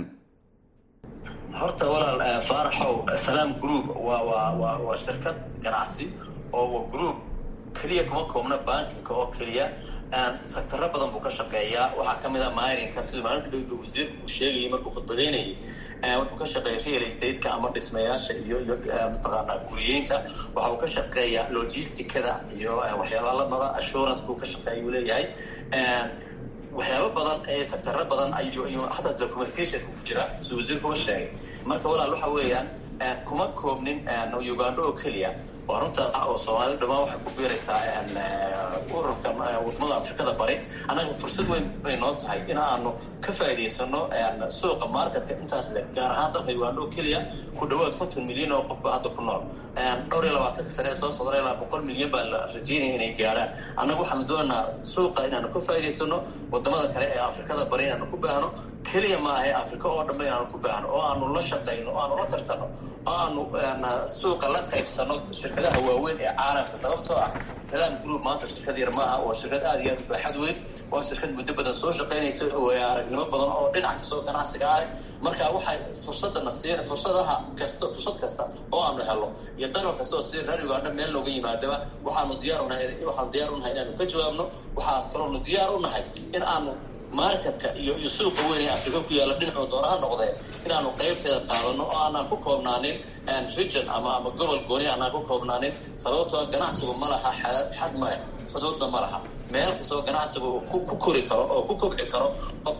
horta walaal Faaraxow, Salaam Group waa shirkad ganacsi oo group kaliya kuma koobna bankiga oo kaliya sektorro badan buu ka shaqeeyaa. waxaa kamid ah mining-ka sida maalinta dowladda wasiirku uu sheegayay markuu khudbadeynayay. wuxuu ka shaqeeyaa real estate-ka ama dhismayaasha iyo mataqaanaa guriyeynta. waxa uu ka shaqeeyaa logistic-kada iyo waxyaabaha lamada assurance buu ka shaqeeya uu leeyahay. waxyaabo badan ee sektorro badan ayuu hataa telecommunication ku jira sida wasiirku sheegay. marka walaal waxa weeyaan kuma koobnin Uganda oo kaliya. waa runta oo Soomaalidu dhammaan waxay ku biiraysaa ururka wadamada Afrikada bari. anaga fursad weyn bay noo tahay in aanu ka faa'iidaysano suuqa marketka intaas leh, gaar ahaan dalka Uganda oo kaliya ku dhawaad 50 milyan oo qof baa hadda ku nool. 22 sano soo socday ilaa 100 milyan baa la rajeynaya inay gaaraan. anagu waxaanu doonaynaa suuqa inaanu ka faa'iidaysano, wadamada kale ee Afrikada bari inaanu ku baahno, kaliya ma aha Afrika oo dhan inaanu ku baahno oo aanu la shaqeyno oo aanu la tartano oo aanu suuqa la qaybsano shirkadaha shirkadaha waaweyn ee caalamka sababtoo ah salaam group maanta shirkad yar maaha waa shirkad aad iyo aad u baaxad weyn waa shirkad muddo badan soo shaqaynaysa oo aragnimo badan oo dhinac kastoo ganacsiga ah marka waxay fursad kasta oo aanu helo iyo dalal kasta oo si reer Uganda meel looga yimaadaba waxaanu diyaar u nahay inaanu ka jawaabno waxaa kaloo diyaar u nahay in aanu marketka iyo suuqa weyn ee Afrika ku yaala dhinaca dooraha noqday inaanu qaybteeda qaadano oo aanan ku koobnaanin region ama gobol gooni aanan ku koobnaanin sababtoo ganacsigu ma laha xad ma leh xuduudna ma laha meel kastoo ganacsigu ku kori karo oo ku kobci karo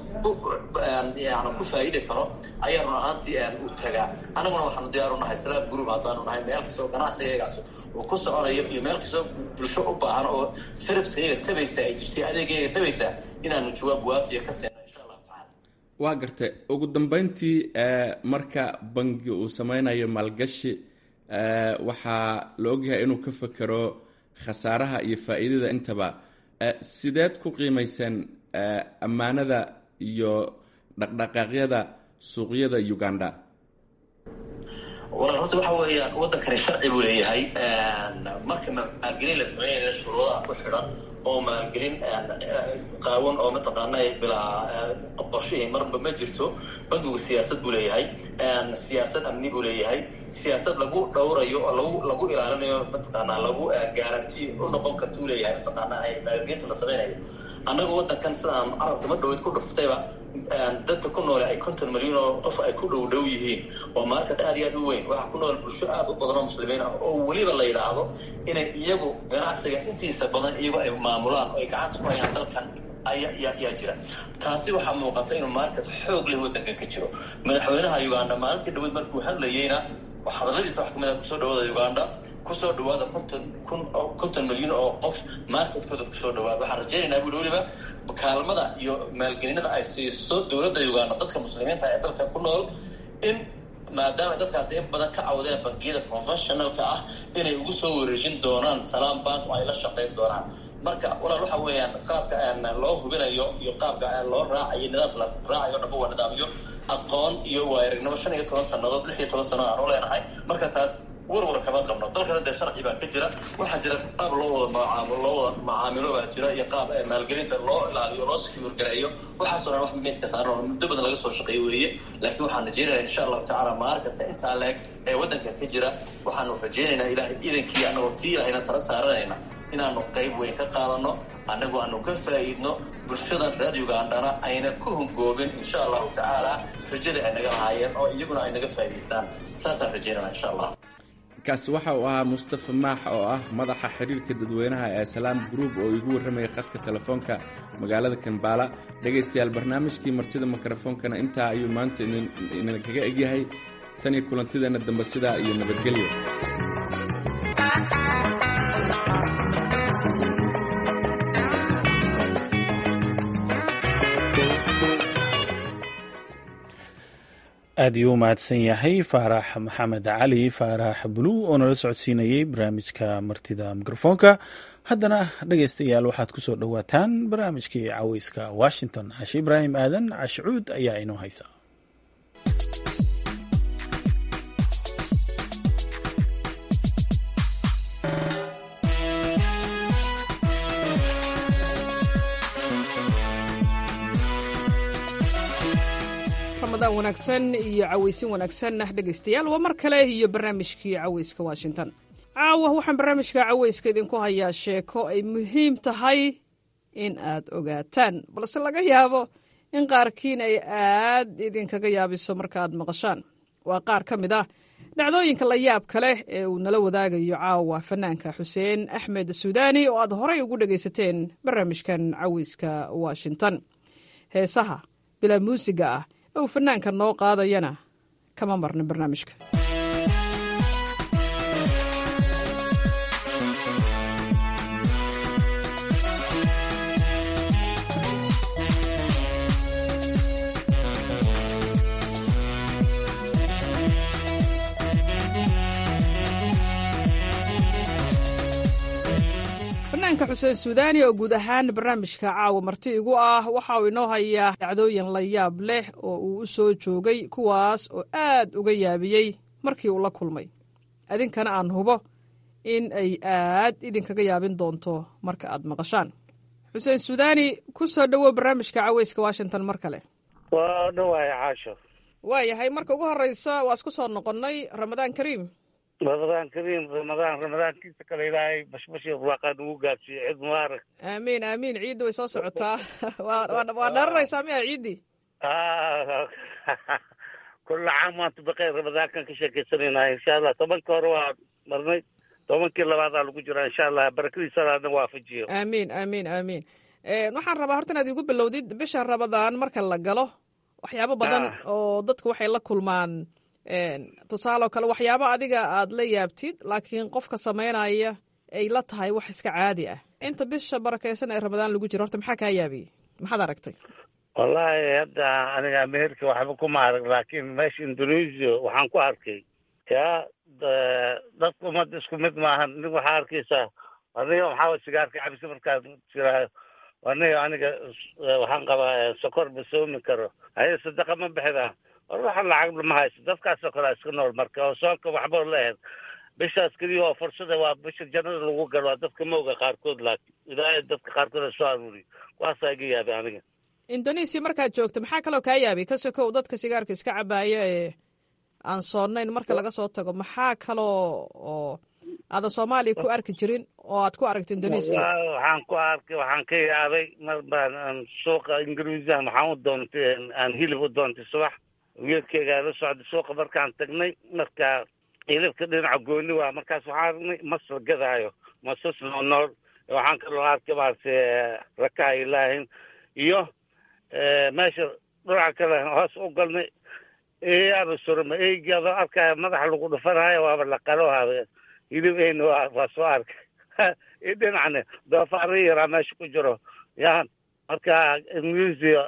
ku faa'iidi karo ayaanu ahaantii u tagaa anaguna waxaanu diyaar u nahay salaam group haddaanu nahay meel kastoo ganacsigeegaas oo ku soconayo iyo meel kastoo bulsho u baahan oo servicekeega tabaysa ay jirtay adeegeega tabaysa inaanu jawaab waafiya ka siino insha Allah taala. waa gartay ugu dambeyntii marka bangi uu sameynayo maalgashi waxaa la ogyahay inuu ka fakero khasaaraha iyo faa'iidada intaba sideed ku qiimayseen ammaanada iyo dhaqdhaqaaqyada suuqyada Uganda? horta waxa weeyaan wadankani sharci buu leeyahay marka maalgelin la sameeyo shuruudaha ku xidhan oo maalgelin qaawan oo mataqaanaa bilaa qorshe marba ma jirto bangigu siyaasad buu leeyahay siyaasad amni buu leeyahay siyaasad lagu dhowrayo oo lagu ilaalinayo mataqaanaa lagu guarantee u noqon karto uu leeyahay mataqaanaa ay maalgelinta la sameynayo annaga wadankan sidaan aragtimo dhaweyd ku dhuftayba dadka ku nool ay 50 milyan oo qof ay ku dhow yihiin oo market aad iyo aad u weyn waxa ku nool bulsho aad u badan oo muslimiin ah oo waliba la yiraahdo inay iyagu ganacsiga intiisa badan iyagu ay maamulaan oo ay gacanta ku hayaan dalkan ayaa jira taasi waxa muuqata inuu market xoog leh wadanka ka jiro madaxweynaha Uganda maalintii dhaweyd markuu hadlayayna waxa hadaladiisa wax kamid ah kusoo dhawaada Uganda kusoo dhawaada 50 milyan oo qof marketkooda kusoo dhawaada waxaan rajaynaynaa buu waliba kaalmada iyo maalgelinada ay siiso dawladda Uganda dadka muslimiinta ee dalka ku nool in maadaama dadkaas ay badan ka cawdeen bangiyada conventionalka ah inay ugu soo wareejin doonaan Salaam Bank oo ay la shaqeyn doonaan marka walaal waxa weeyaan qaabka loo hubinayo iyo qaabka loo raacayo nidaam la raacayo dhabo nidaamyo aqoon iyo waayirnimo 15 sanadood 16 sano aan u leenahay marka taas warwar kama qabno dalkana de sharci baa ka jira waxa jira qaab loo wada macaamilo baa jira iyo qaab maalgelinta loo ilaaliyo loo secure gareeyo waxa soo wax miiska saaran oo muddo badan laga soo shaqeeyo weeye laakiin waxaan rajaynayaa insha Allah taala marketka inta leeg ee wadanka ka jira waxaanu rajaynaynaa ilaahay idankii anagoo tiilahayna tara saaranayna inaanu qayb weyn ka qaadano anagoo aanu ka faa'iidno bulshada reer Ugandana ayna ku hungoobin insha Allah taala rajada ay naga lahaayeen oo iyaguna ay naga faa'iideystaan saasaan rajaynaynaa insha Allah. kaasi waxa uu ahaa Mustafa Maax oo ah madaxa xiriirka dadweynaha ee Salaam Group oo igu warramay khadka telefoonka magaalada Kampala dhageystayaal barnaamijkii martida mikrofoonkana intaa ayuu maanta inaan kaga egyahay tan iyo kulantideena dambe sidaa iyo nabadgelyo. aad iyuu mahadsan yahay faarax maxamed cali faarax bulu oo nala socodsiinayey barnaamijka martida mikrofoonka. haddana dhegaystayaal waxaad ku soo dhowaataan barnaamijkii caweyska Washington. Cashe Ibraahim Aadan Cashuud ayaa inoo haysa. ramadan wanaagsan iyo caweysin wanaagsan dhegaystayaal waa mar kale iyo barnaamijkii caweyska Washington. caawa waxaan barnaamijka caweyska idinku hayaa sheeko ay muhiim tahay in aad ogaataan balse laga yaabo in qaarkiin ay aad idinkaga yaabiso markaaad maqashaan. waa qaar ka mid ah dhacdooyinka la yaabka leh ee uu nala wadaagayo caawa fanaanka Xuseen Axmed Suudaani oo aad horay ugu dhagaysateen barnaamijkan caweyska Washington. heesaha bilaa muusiga ah uu fanaanka noo qaadayana kama marna barnaamijka. fanaanka Xuseen Suudaani oo guud ahaan barnaamijka caawa marti igu ah waxa uu inoo hayaa dhacdooyin la yaab leh oo uu u soo joogay kuwaas oo aad uga yaabiyey markii uu la kulmay adinkana aan hubo in ay aad idinkaga yaabin doonto marka aad maqashaan. xuseen suudaani, ku soo dhowow barnaamijka caweyska washington mar kale. waa dhawaaya caasho. waayahay, marka ugu horeysa waa isku soo noqonnay. ramadaan kariim. ramadaan kariim. ramadaankiisa kale ilaahay bashbashii waaqaan ugu gaadsiiyo. ciid mubaarak. aamiin aamiin. ciidda way soo socotaa. waa dhararaysaa miya ciiddii? kulla caam waantu baqeen. ramadaankan ka sheekaysanayna insha allah. tobankii hore waa marnay, tobankii labaadaa lagu jiraa insha allah. barakadiisa alaadna waafajiyo. aamiin aamiin aamiin. waxaan rabaa horta inaad igu bilowdid bisha ramadaan marka la galo waxyaabo badan oo dadku waxay la kulmaan. tusaaloo kale waxyaabo adiga aad la yaabtid laakiin qofka samaynaya ay la tahay wax iska caadi ah. inta bisha barakaysan ee ramadaan lagu jiro horta maxaa kaa yaabiyey? maxaad aragtay? wallaahi hadda aniga ameerika waxba kuma arag, laakiin meesha indonesia waxaan ku arkay yaa dadku umada isku mid maahan. nin waxaa arkaysaa aniga maxaa sigaarka cabisa markaad jiraayo, aniga waxaan qabaa sokor ma soomi karo, haye sadaqa ma bixida, war waxa lacag ma hayso. dadkaasoo kale iska nool marka oo soonka waxba leeyahay. bishaas keliya oo fursada waa bisha jannada lagu galo dadka mawga qaarkood, laakiin ilaahay dadka qaarkood soo aruuriy. kuwaasaa iga yaabay aniga. indonesia markaad joogto maxaa kaloo kaa yaabay ka sokow dadka sigaarka iska cabaaya ee aan soonayn marka laga soo tago? maxaa kaloo oo aadan soomaaliya ku arki jirin oo aad ku aragta indonesia? waxaan ka yaabay mar baan suuqa ingiriisian waxaan u doontay aan hilib u doontay subax. wiilkeyga la socday suuqa markaan tagnay, marka hilibka dhinaca gooni waa. markaas waxaan aragnay mas la gadaayo, masas nool. waxaan kaloo arkay maaragtay rakaha ilaahin iyo meesha dhinaca kale hoos u galnay eeyaaba surma. eygii adoo arkaya madaxa lagu dhufanaayo waaba la qaloohaba. hilib eyna waa soo arkay. dhinacna doofaara yaraa meesha ku jiro yan. marka ingiriisiya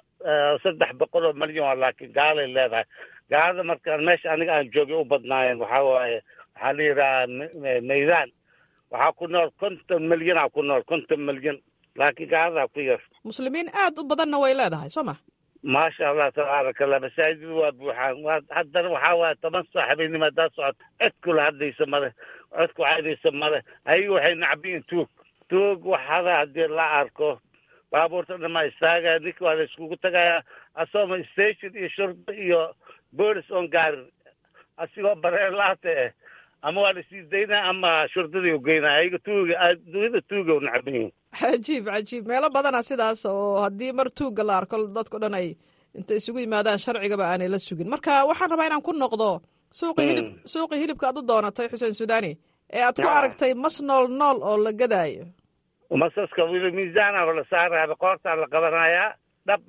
300 milyan laakiin gaalay leedahay. gaalada markaan meesha aniga aan joogay u badnaayeen waxaa waaye waxaa la yidhahaa maydaan. waxaa ku nool 50 milyan ku nool 50 milyan, laakiin gaaladaa ku yar. muslimiin aad u badanna way leedahay soo ma? maasha allah tabaaraka allah. masaajid waa buuxaan. haddana waxaa waaye 10 saac habeenimo haddaad socoto cid kula hadlaysa male, cid ku caadaysa male. ayaga waxay nacbiin tuug waxada haddii la arko baabuurta dhama istaaga. ninka waa la iskugu tagayaa asooma station iyo shurda iyo boolis oon gaarin, asigoo bareen laata ama waa la sii daynaa ama shurdadii u geynaa. ayaga dunyada tuuga u nacbiin. cajiib cajiib. meelo badana sidaas oo haddii mar tuugga la arko dadko dhan ay inta isugu yimaadaan sharcigaba aanay la sugin. marka waxaan rabaa inaan ku noqdo suuqii hilibka aad u doonatay xuseen suudaani ee aad ku aragtay mas nool oo la gadaayo. masaska wili miisaanaba la saaraya, qoortaa la qabanayaa. dhab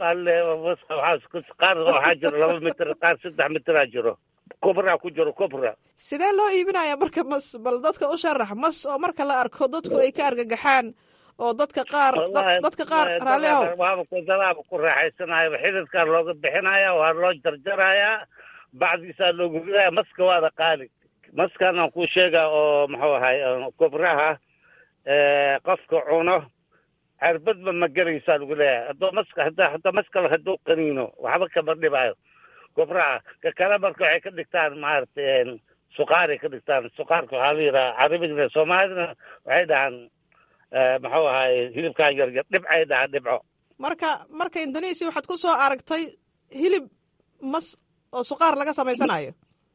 qaar waxaa jiro 2 mitir, qaar 3 mitiraa jiro. kubra ku jiro kubra. sidee loo iibinaya marka mas? bal dadka u sharax. mas oo marka la arko dadku ay ka argagaxaan oo dadka qaar raallihow waaba ku raaxaysanayo. xididkaa looga bixinaya, waa loo jarjarayaa, bacdiisaa loogu ridaya. maska waada qaali. maskan aan kuu sheega oo muxuu ahay kubraha qofka cuno cirbadba ma gelaysaa lagu leeyahay. hadduu maskala hadduu qaniino waxba kama dhibaayo. kubraha ka kale marka waxay ka dhigtaan maaragtay suqaaray ka dhigtaan. suqaarka waxaa la yidhaha carabigna, soomaalidana waxay dhahaan muxuu ahay hilibkaan yaryar dhibcay dhahaan dhibco. marka indonesia waxaad ku soo aragtay hilib mas oo suqaar laga samaysanayo?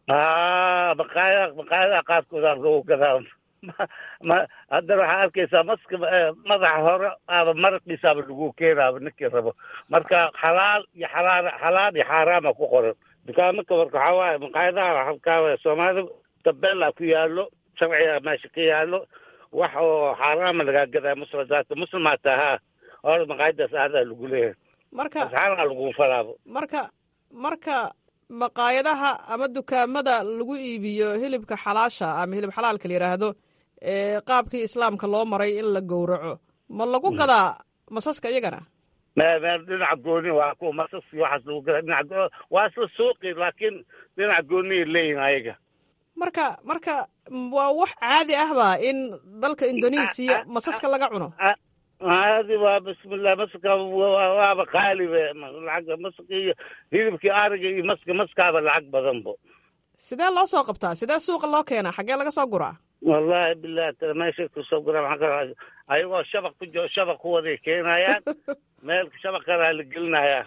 maqaayadaha qaarkooda lagu gadaa. haddana waxaa arkaysaa maska madaxa hore aaba maraqiisaaba lagu keenaaba ninkii rabo. marka xalaal iyo xaaraama ku qoran dukaamaka. marka waxaa waaye maqaayadaha waxaa soomaalida tabeela ku yaalo, sharciga meesha ka yaalo. wax oo xaaraama lagaa gadaa muslimaata muslimaata ahaa hore maqaayadaas aadaa lagu leeyahay. marka asxaabaa lagu falaabo. marka maqaayadaha ama dukaamada lagu iibiyo hilibka xalaasha ama hilib xalaalka la yidhaahdo ee qaabkii islaamka loo maray in la gowraco, ma lagu gadaa masaska iyagana? dhinaca gooni waa kuwa masaski waxaas lagu gadaa. dhinaca waa isla suuqi, laakiin dhinaca gooniay leeyihin ayaga. marka waa wax caadi ahba in dalka indonesia masaska laga cuno? hadi waa bismillah. maska waaba qaalibe. lacag maska iyo hilibkii ariga iyo maskaaba lacag badanbo. sidee loo soo qabtaa? sidee suuqa loo keenaa? xaggee laga soo guraa? wallaahi bilahi tala meeshay kusoo guraan waxaan ka ayagoo shabaq ku jiro shabaq ku waday keenayaan meel shabaq kalaa la gelinayaa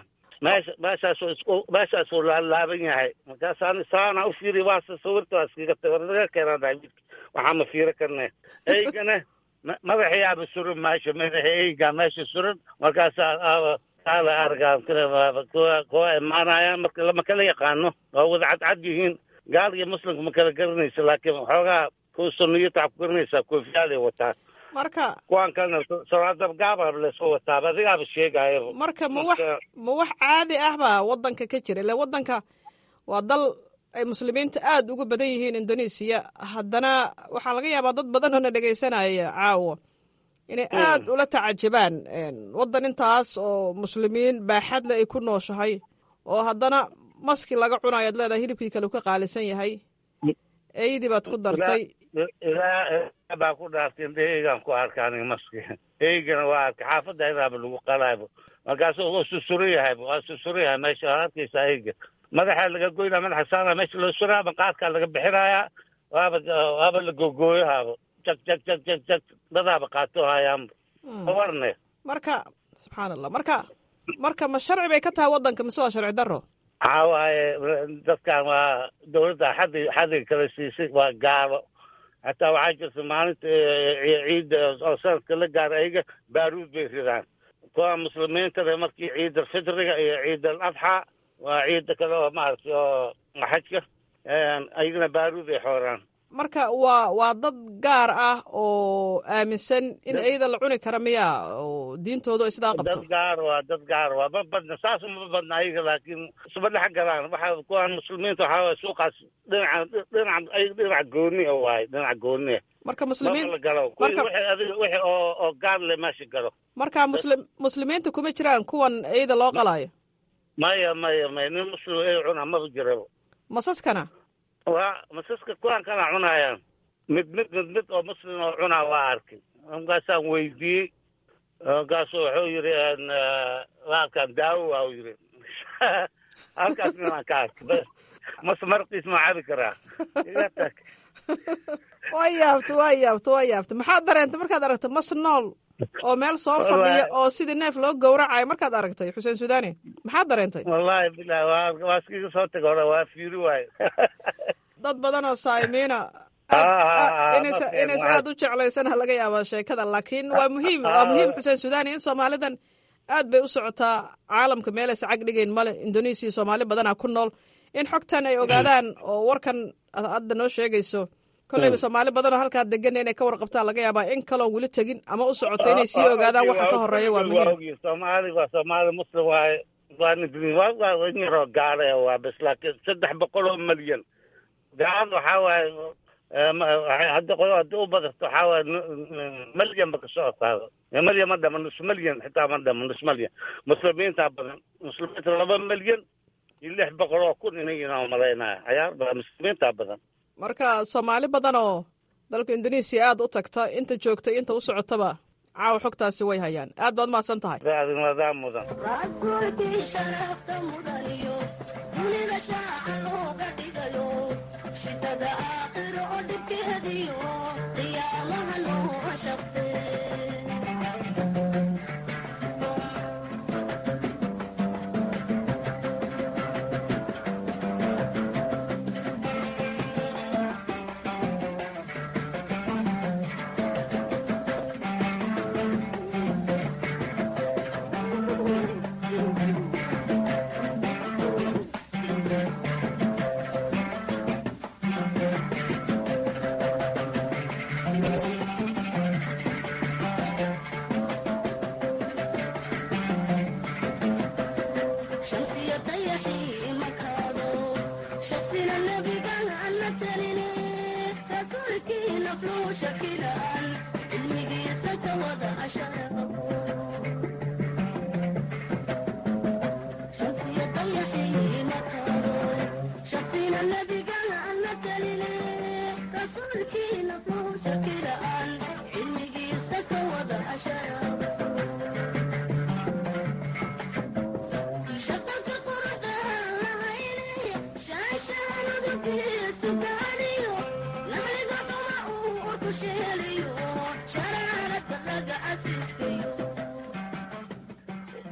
meeshaasuu laalaaban yahay markaasaan saana u fiiri waase sawirta waa iskaga tay war naga keenaa waxaa ma fiiro karne eygana madaxyaaba suran meesha madaxa eygaa meesha suran markaasaa la argaan kuwa imaanayaan marka lama kala yaqaano waa wada cadcad yihiin gaal iyo muslimka ma kala garanaysa laakiin waxoogaa kuwa suniyata ku garanaysaa koofiyaaday wataan marka kuwaan kalena saraadabgaaba lasoo wataaba adigaaba sheegaayo marka ma wax caadi ahba wadanka ka jira ila wadanka waa dal ay muslimiinta aada ugu badan yihiin indonesia haddana waxaa laga yaabaa dad badan oo na dhegaysanaya caawa inay aada ula tacajabaan waddan intaas oo muslimiin baaxadle ay ku nooshahay oo haddana maski laga cunayo ad leedahay hilibkii kale u ka qaalisan yahay eydii baad ku dartay ilaa baa ku dhaartay eygaan ku arka aniga maski eygana waa arka xaafadaydaaba lagu qalaaybo markaasu waa susuran yahay meesha arkaysaa eyga madaxa laga goynaa madaxa saara meesha loo suraa maqaadkaa laga bixinayaa waaba la gogooyahaaba jag dadaaba qaato hayaanba warne marka subxaan allah marka ma sharci bay ka tahay waddanka mise waa sharci daro waxaa waaye dadkan waa dawladda xadiga kala siisay waa gaalo hataa waxaa jirta maalinta ciidda oo sanadka la gaara ayaga baaruud bay ridaan kuwa muslimiintana markii ciidal fitriga iyo ciidal adxaa waa ciidda kale oo maaragtay oo xajka ayagana baaruud ay xooraan marka waa dad gaar ah oo aaminsan in eyda la cuni kara miya oo diintoodu ay sidaa qabto dad gaar waa ma badna saas ma badna ayaga laakiin isuma dhex galaan waxa kuwaan muslimiinta waxaa waye suuqaas dhinaca gooni waaye dhinaca gooni marka muslimiin wixii oo gaar le meesha galo marka muslimiinta kuma jiraan kuwan eyda loo qalaayo maya nin muslim ey cuna maba jiraba masaskana waa masaska kuwaan kana cunayaan mid oo muslim oo cunaa waa arkay markaasaan weydiiyey markaasuu wuxuu yidhi halkaan daawo waa u yidhi halkaas ninaan ka arkay bas mas marqiis ma cabi karaa waa yaabta maxaad dareentay markaad aragtay mas nool oo meel soo fadhiya oo sidii neef loo gowracayo markaad aragtay xuseen sudaani maxaad dareentay wallahi bilahi waa iskiga soo taga hore waa fiiri waayo dad badan oo saa'imiina inays aada u jeclaysana laga yaabaa sheekada laakiin waa muhiim xuseen sudaani in soomaalidan aad bay u socotaa caalamka meelaysa cag dhigayn male indonesia soomaali badanaa ku nool in xogtan ay ogaadaan oo warkan hadda noo sheegayso kolleyba soomaali badanoo halkaa degan inay ka warqabtaan laga yaabaa in kaloon weli tegin ama u socoto inay sii ogaadaan waxa ka horeeya waa muhiim soomaali muslim waaye waa yaroo gaale waa bas laakiin 300 milyan gaalada waxaa waaye hadda u badato waxaa waaye milyan ba ka socotaada milyan ma dhama nus milyan xitaa ma dhama nus milyan muslimiintaa badan muslimiinta 2 milyan iyo 600,000 inay malaynaya cayaar badan muslimiintaa badan marka soomaali badan oo dalka indonesia aada u tagta inta joogta inta u socotaba caawa xogtaasi way hayaan aad baad mahadsan tahay mudan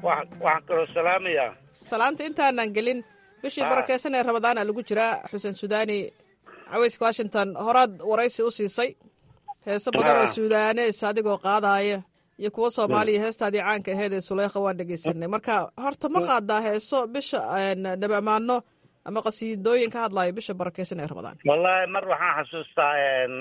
waxaan kaloo salaamayaa salaanta intaanan gelin bishii barakeysan ee ramadaana lagu jiraa. xuseen sudaani, caweyska washington, horaad waraysi u siisay heeso badan oo suudaanees adigoo qaadaya iyo kuwa soomaaliya. heestaadii caanka aheyd ee Suleykha waan dhegeysanay. marka horta ma qaadaa heeso bisha nabamaano ama qasiidooyin ka hadlaya bisha barakeysan ee ramadaan? wallaahi mar waxaan xasuustaa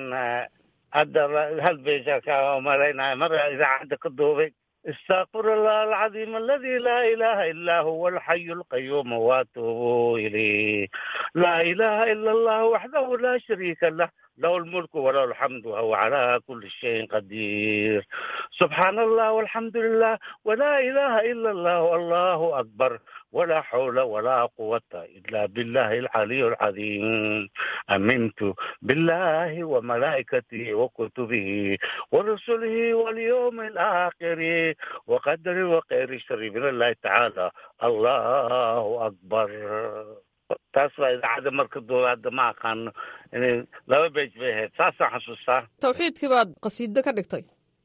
hadda hal beesha ka malaynaya mar idaacadda ka duubay استغفر الله العظيم الذي لا إله إلا هو الحي القيوم واتوب إليه لا إله إلا الله وحده لا شريك له له الملك وله الحمد وهو على كل شيء قدير سبحان الله والحمد لله ولا إله إلا الله والله أكبر ولا حول ولا قوة إلا بالله العلي العظيم آمنت بالله وملائكته وكتبه ورسله واليوم الآخر وقدر وخير الشر من الله تعالى الله أكبر. taas baa idaacadda marka doowaada ma aqaano inay laba beej bay ahayd. saasaan xasuustaa. tawxiidkii baad qasiido ka dhigtay?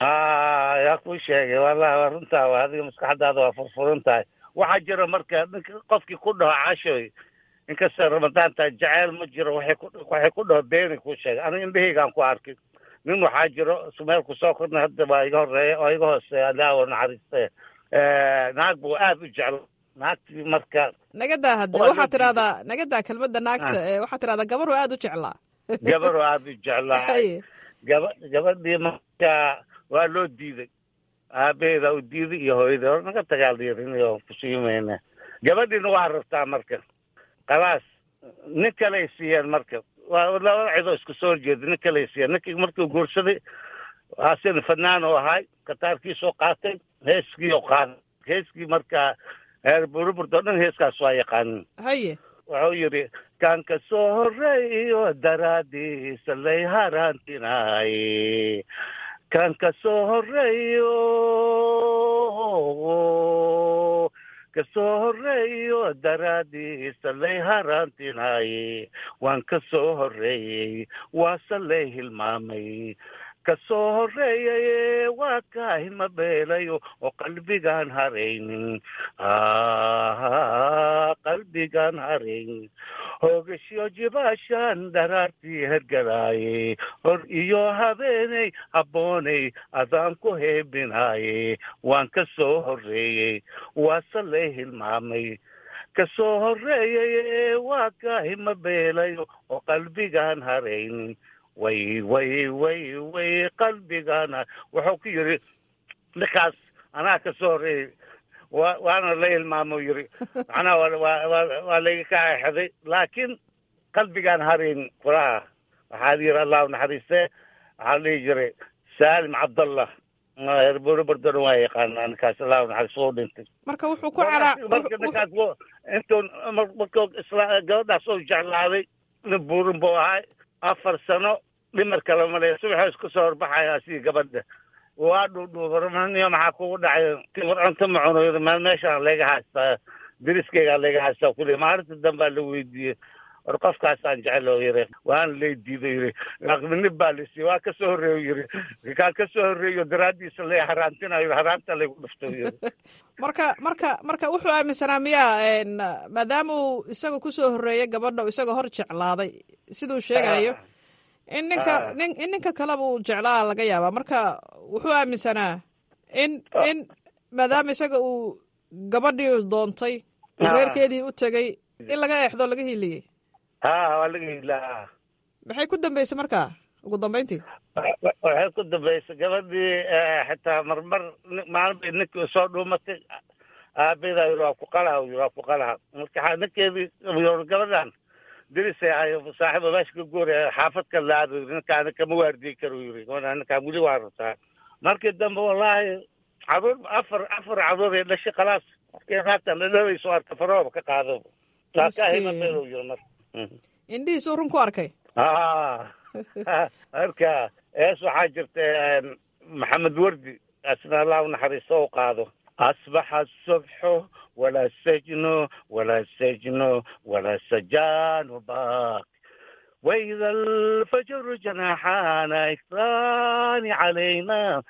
yaa kuu sheegay wallahi waa runtaa. waa adiga maskaxdaada waa furfuran tahay. waxaa jira marka qofkii ku dhaho cashoy inkastoo ramadaanta jaceyl ma jiro waxay ku dhaho beeni kuu sheegay. aniga indhahaygaan ku arkay nin waxaa jiro sumeelku soo korna hadda waa iga horeeya oo iga hooseeya alaawo naxariiste naag buu aad u jeclo. naagtii marka nagadaa hadda waxaad tidahdaa nagadaa kelmadda naagta waxaad tidahdaa gabaruu aad u jeclaa. gabaruu aad u jeclaa. gabadhii marka waa loo diiday. aabaheeda u diiday iyo hooyada hor naga tagaaldiyarinayo kusiimayna. gabadhiina waa rabtaa marka khalaas nin kaley siiyeen marka waa laba cidoo isku soo horjeeda. nin kaley siiyeen. ninkii markuu guursaday asin fanaan oo ahay kataarkiisoo qaatay heeskii oo qaaday. heeskii marka heer burburdo dhan heeskaas waa yaqaanin. haye wuxuu yidhi kan ka soo horeeyo daraadiisa lay haraantinaay kan ka soo horeeyo daraadiisa lay haraantinaay waan ka soo horeeyey waase lay hilmaamay ka soo horeeyay waa kaahima beelayo oo qalbigaan haraynin qalbigaan haraynin hoogashiyo jibaashaan daraartii hergalaaye hor iyo habeenay habboonay adaan ku heebinaaye waan ka soo horeeyey waase lay hilmaamay ka soo horeeyay waa kaahima beelayo oo qalbigaan haraynin way qalbigana wuxuu ku yidhi ninkaas anaa ka soo horeeyey waana la hilmaamo yidhi macnaha waa layga ka exday laakiin qalbigaan harayn furaha waxaa la yidhi allahu naxariiste waxaa la dhihi jiray saalim cabdallah herburdon waa yaqaanaa ninkaas allahu naxariis wuu dhintay. marka wuxuu ku marka ninkaas intuu markuu gabadhaas oo jeclaaday nin buurin buu ahay 4 sano dhimar kale male subax isku soo horbaxaya si gabadha waa dhuudhuubarmaniyo maxaa kugu dhacay timir cunto ma cuno meel meeshaan laga haystaa diriskeyga laga haystaa kulli maalinta dambe la weydiiyey war qofkaasaan jecel oo yiri waan lay diiday yiri aqbini baalisi waa ka soo horeeyo yiri ka soo horeeyo daraadiisa lay haraantinayo haraanta lagu dhufto yiri. marka wuxuu aaminsanaa miyaa maadaama uu isaga ku soo horeeyay gabadha isaga hor jeclaaday siduu sheegayo in ninka kaleba uu jeclaa laga yaabaa. marka wuxuu aaminsanaa in maadaama isaga uu gabadhii doontay reerkeedii u tegay in laga eexdo laga hiliyey. waa laga hilaa. maxay ku dambeysay markaa ugu dambeyntii? waxay ku dambeysay gabadhii xitaa marmar maalin bay ninkii soo dhuumatay aabeeda waa ku qalaa marka ninkeedii gabadhan dirisay ay saaxiibo meesha ka guuray xaafadka laado ninkaan kama waardiyi karo yiri ninkaan weli waa rabtaa. markii dambe wallaahi caruur afar caruur ay dhashay khalaas markii naagtan dhadhawayso arka farooba ka qaado laakahima beelo yiri marka indhihiisuu run ku arkay. marka ees waxaa jirta maxamed wardi asna allah naxariisto u qaado أصبح الصبح ولا سجن ولا سجان باق وإذا الفجر جناحانا يكفان علينا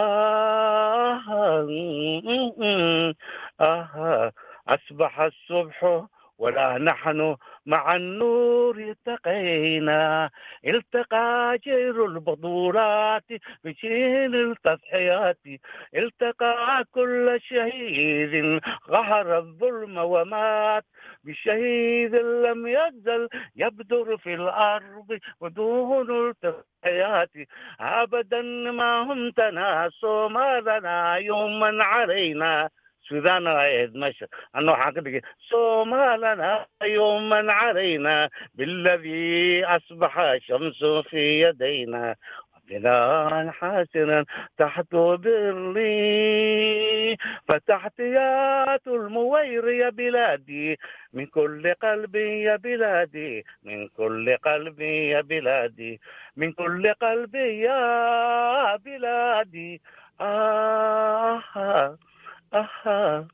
أصبح الصبح ولا نحن مع النور التقينا. التقى جير البطولات بشين التضحيات، التقى كل شهيد قهر الظلم ومات، بشهيد لم يزل يبدر في الأرض ودون التضحيات. أبدا ما هم تناسوا ما لنا يوما علينا. سودان رايد مشى أنه حقيقي سوما لنا يوما علينا، بالذي أصبح شمس في يدينا، بناء حسنا تحت ظلي، فتحتيات الموير يا بلادي، من كل قلبي يا بلادي، من كل قلبي يا بلادي، من كل قلبي يا بلادي. أصبح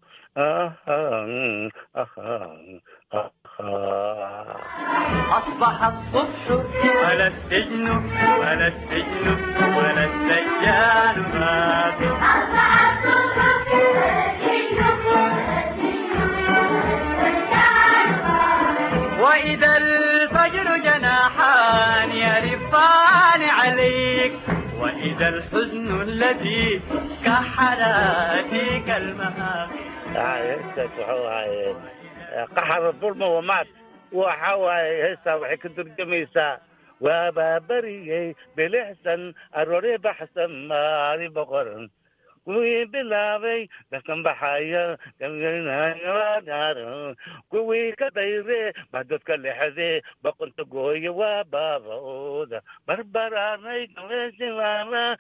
الصبح ولا السجن ولا السجن ولا السجان باقي. أصبح الصبح ولا السجن ولا السجن ولا السجان باقي. وإذا الفجر جناحان يرفان عليك، وإذا الحزن الذي كحراتك المهاقي. قحر الظلم ومات وحواي هسه وحي كترجميسا وبابري بالحسن الروري بحسن ماري بقرن كوي بلاوي لكن بحايا كوي كبيري بدوت كل حدي بقنت قوي وبابا بربراني كويسي وانا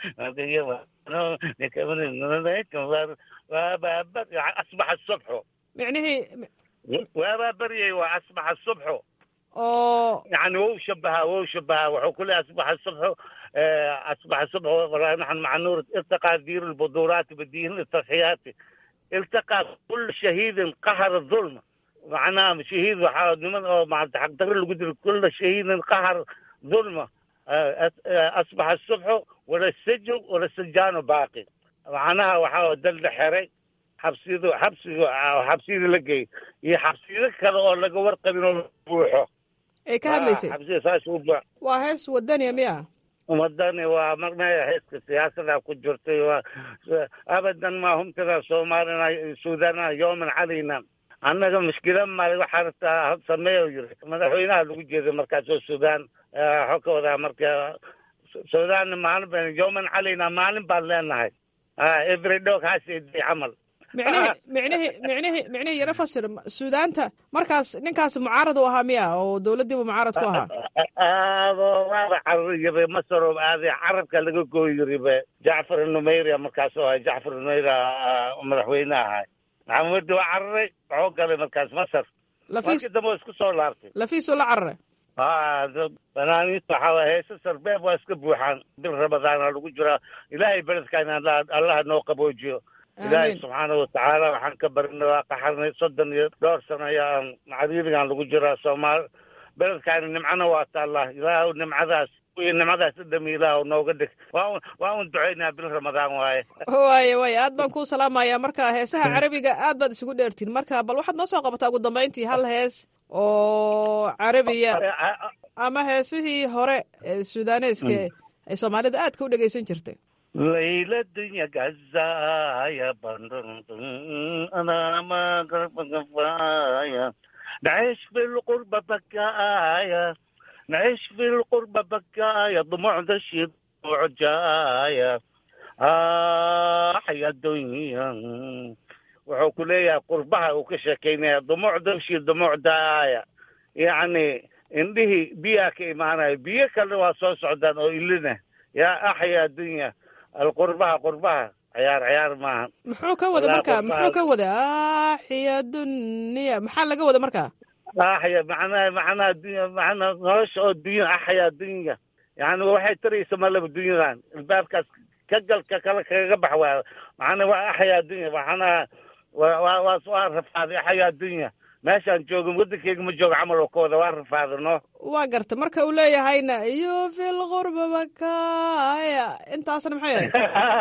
أصبح الصبح يعني وبابري وأصبح الصبح يعني هو شبهها وكل أصبح الصبح. أصبح الصبح ونحن مع النور. التقى دير البذورات بالدين التضحيات، التقى كل شهيد قهر الظلم، معناه شهيد مع تقدير القدر كل شهيد قهر ظلمه. أصبح الصبح ولا السجن ولا السجان باقي، معناها وحاول دل حري حبسيده لقي يحبسيده كذا ولا ورقه من بوحه اي كهدليسي حبسيده ساس وبع وهس ودنيا مياه ومدني ومرنا هيك السياسه كنت جرتي ابدا ما هم كذا سومالنا سودانا يوم علينا. عندنا مشكله ما حارت سميه مدحوينها لو جيد مركز السودان حكوا مركز السودان ما يوم علينا ما نبلنا هاي افريدوك هاسي عمل micnihii yara fasir suudaanta markaas ninkaas mucaarad u ahaa miya oo dowladdiiba mucaarad ku ahaa waaba carriyabe masar aadi carabka laga gooyiribe jacfar numeyria markaas oo jacfar numeyria madaxweyne ahaa maxamed waa carray wuxuu galay markaas masar markii dambe isku soo laabtay lafiisu la carray banaaniinta waxaa heesa sarbeeb waa iska buuxaan bil ramadaana lagu jiraa ilaahay beledkaana allah noo qaboojiyo. ilaahay subxaana watacaala waxaan ka barinay waa qaxarnay 32 sano ayaan macariirigan lagu jiraa soomaal beledkaani nimcana waa taallaa ilaahu nimcadaas dhami ilaahu nooga dhig waa un ducaynaa bil ramadaan waaye aad baan kuu salaamayaa. marka heesaha carabiga aad baad isugu dheertiin, marka bal waxaad noo soo qabataa ugu dambayntii hal hees oo carabiya ama heesihii hore ee suudaaneeska ay soomaalida aadka u dhegaysan jirtay. ليلة الدنيا قزايا بندن أنا ما قرب كفايا نعيش في القربة بكايا نعيش في القربة بكايا ضموع دشي ضموع جايا حيا الدنيا وحكوليا قربها وكشكينا ضموع دشي ضموع دايا يعني إنه بياك إيمانا بياك اللي واسو سعودان أو إلنا يا أحيا الدنيا قربها عيار maaha. muxuu ka wada aaxiya dunya maxaa laga wada markaa aaxiya macnaa dunya macnaa nolosha oo dunya aaxiya dunya yani waxay taraysa malaba dunyadan albaabkaas ka galka kala kaga bax waa macnaa waa aaxiya dunya waxana waa soo rafaaday aaxiya dunya meeshaan jooga waddankeyga ma jooga camal oo ka wada waa rafaadano. waa garta marka uu leeyahayna iyo fil qurba bakaya intaasna maxay ahayd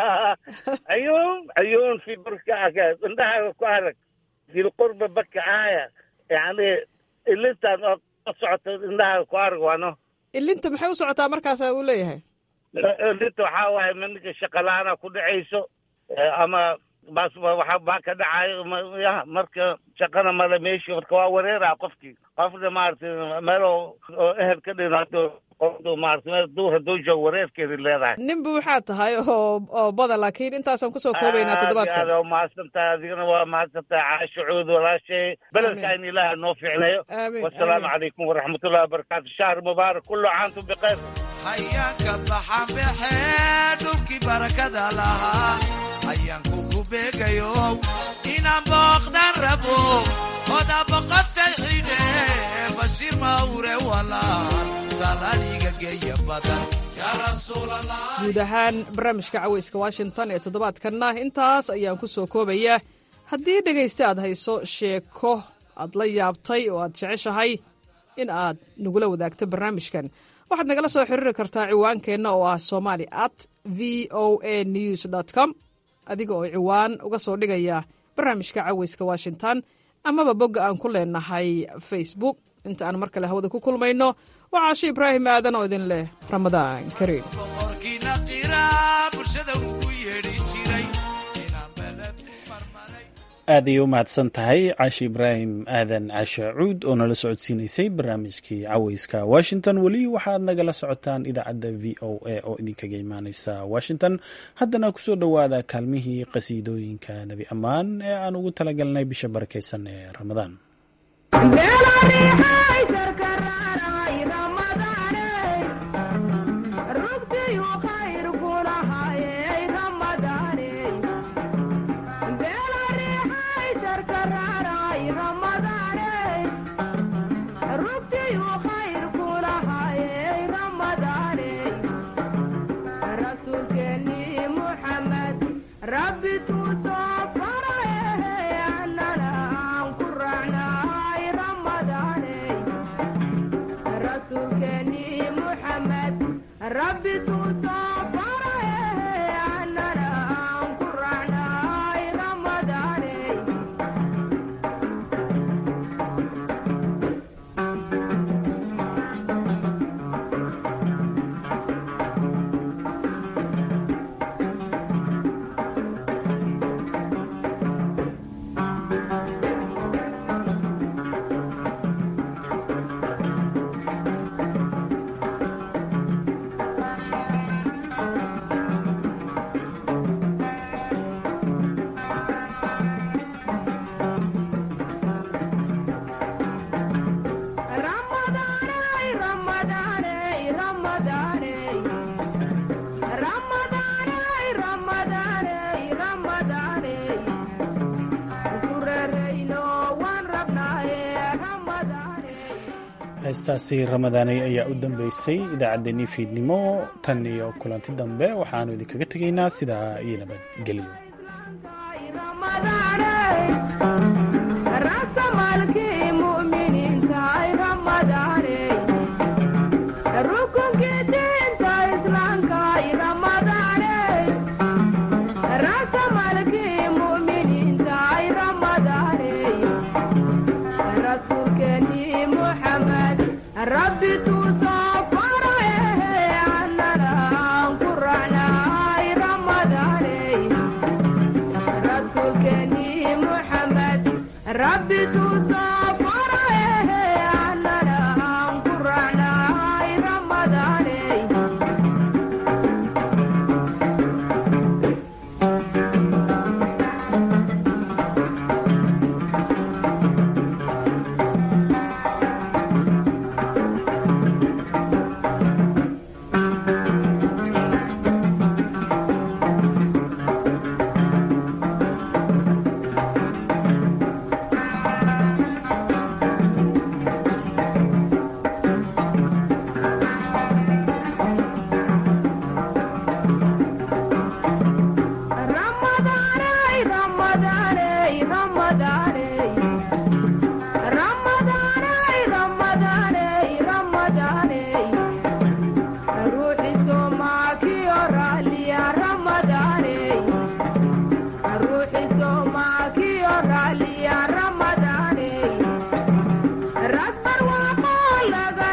ayuun fi barkaaga indhahaaga ku arag fil qurba bakaya yani ilintaan oo socoto indhahaaga ku arag waano. ilinta maxay u socotaa markaasa uu leeyahay ilinta waxaa waaye ninka shaqalaana ku dhacayso ama waxa baa ka dhacayo marka shaqana male meeshi marka waa wareeraa qofna maaragtay meel oo ehel ka dhinaado qofdu maaragtay meel duur hadduu joogo wareerkeedi leedahay. ninba waxaa tahay oo badan laakiin intaasaan kusoo koobaynaa toddobaadkan. aad mahadsantahay adigana waa mahadsantahay caasho cuud walaashay beledka in ilaaha noo fiicnayo. wasalaamu calaykum waraxmatullahi wabarakaatu shahr mubaarak kullu caantum bikhayr. hayaanka baxan baxee dhulkii barakada lahaa hayaanku ku beegayo inaan booqdan rabo oda boqotay xidhe bashiir mawre walaal salaaliga geeya badan yaa rasuulallah. guud ahaan barnaamijka cawayska washington ee toddobaadkanna intaas ayaan ku soo koobayaa. haddii dhegaysta aad hayso sheeko aad la yaabtay oo aad jeceshahay in aad nagula wadaagto barnaamijkan waxaad nagala soo xiriiri kartaa ciwaankeenna oo ah somali@voanews.com adiga oo ciwaan uga soo dhigaya barnaamijka cawayska washington amaba bogga aan ku leenahay facebook. inta aan mar kale hawada ku kulmayno waa caasho ibraahim aadan oo idin leh ramadaan kariim. aad ayay u mahadsan tahay caashi ibraahim aadan caashe cuud oo nala socodsiinaysay barnaamijkii cawayska washington. weli waxaad nagala socotaan idaacadda v o a oo idinkaga imaaneysa washington. haddana kusoo dhowaada kaalmihii qasiidooyinka nebi ammaan ee aan ugu talagalnay bisha barakaysan ee ramadaan. heestaasi ramadaanay ayaa u dambeysay idaacaddeenii fiidnimo. tan iyo kulanti dambe waxaanu idinkaga tegaynaa sidaa iyo nabadgelyo. ربي توصل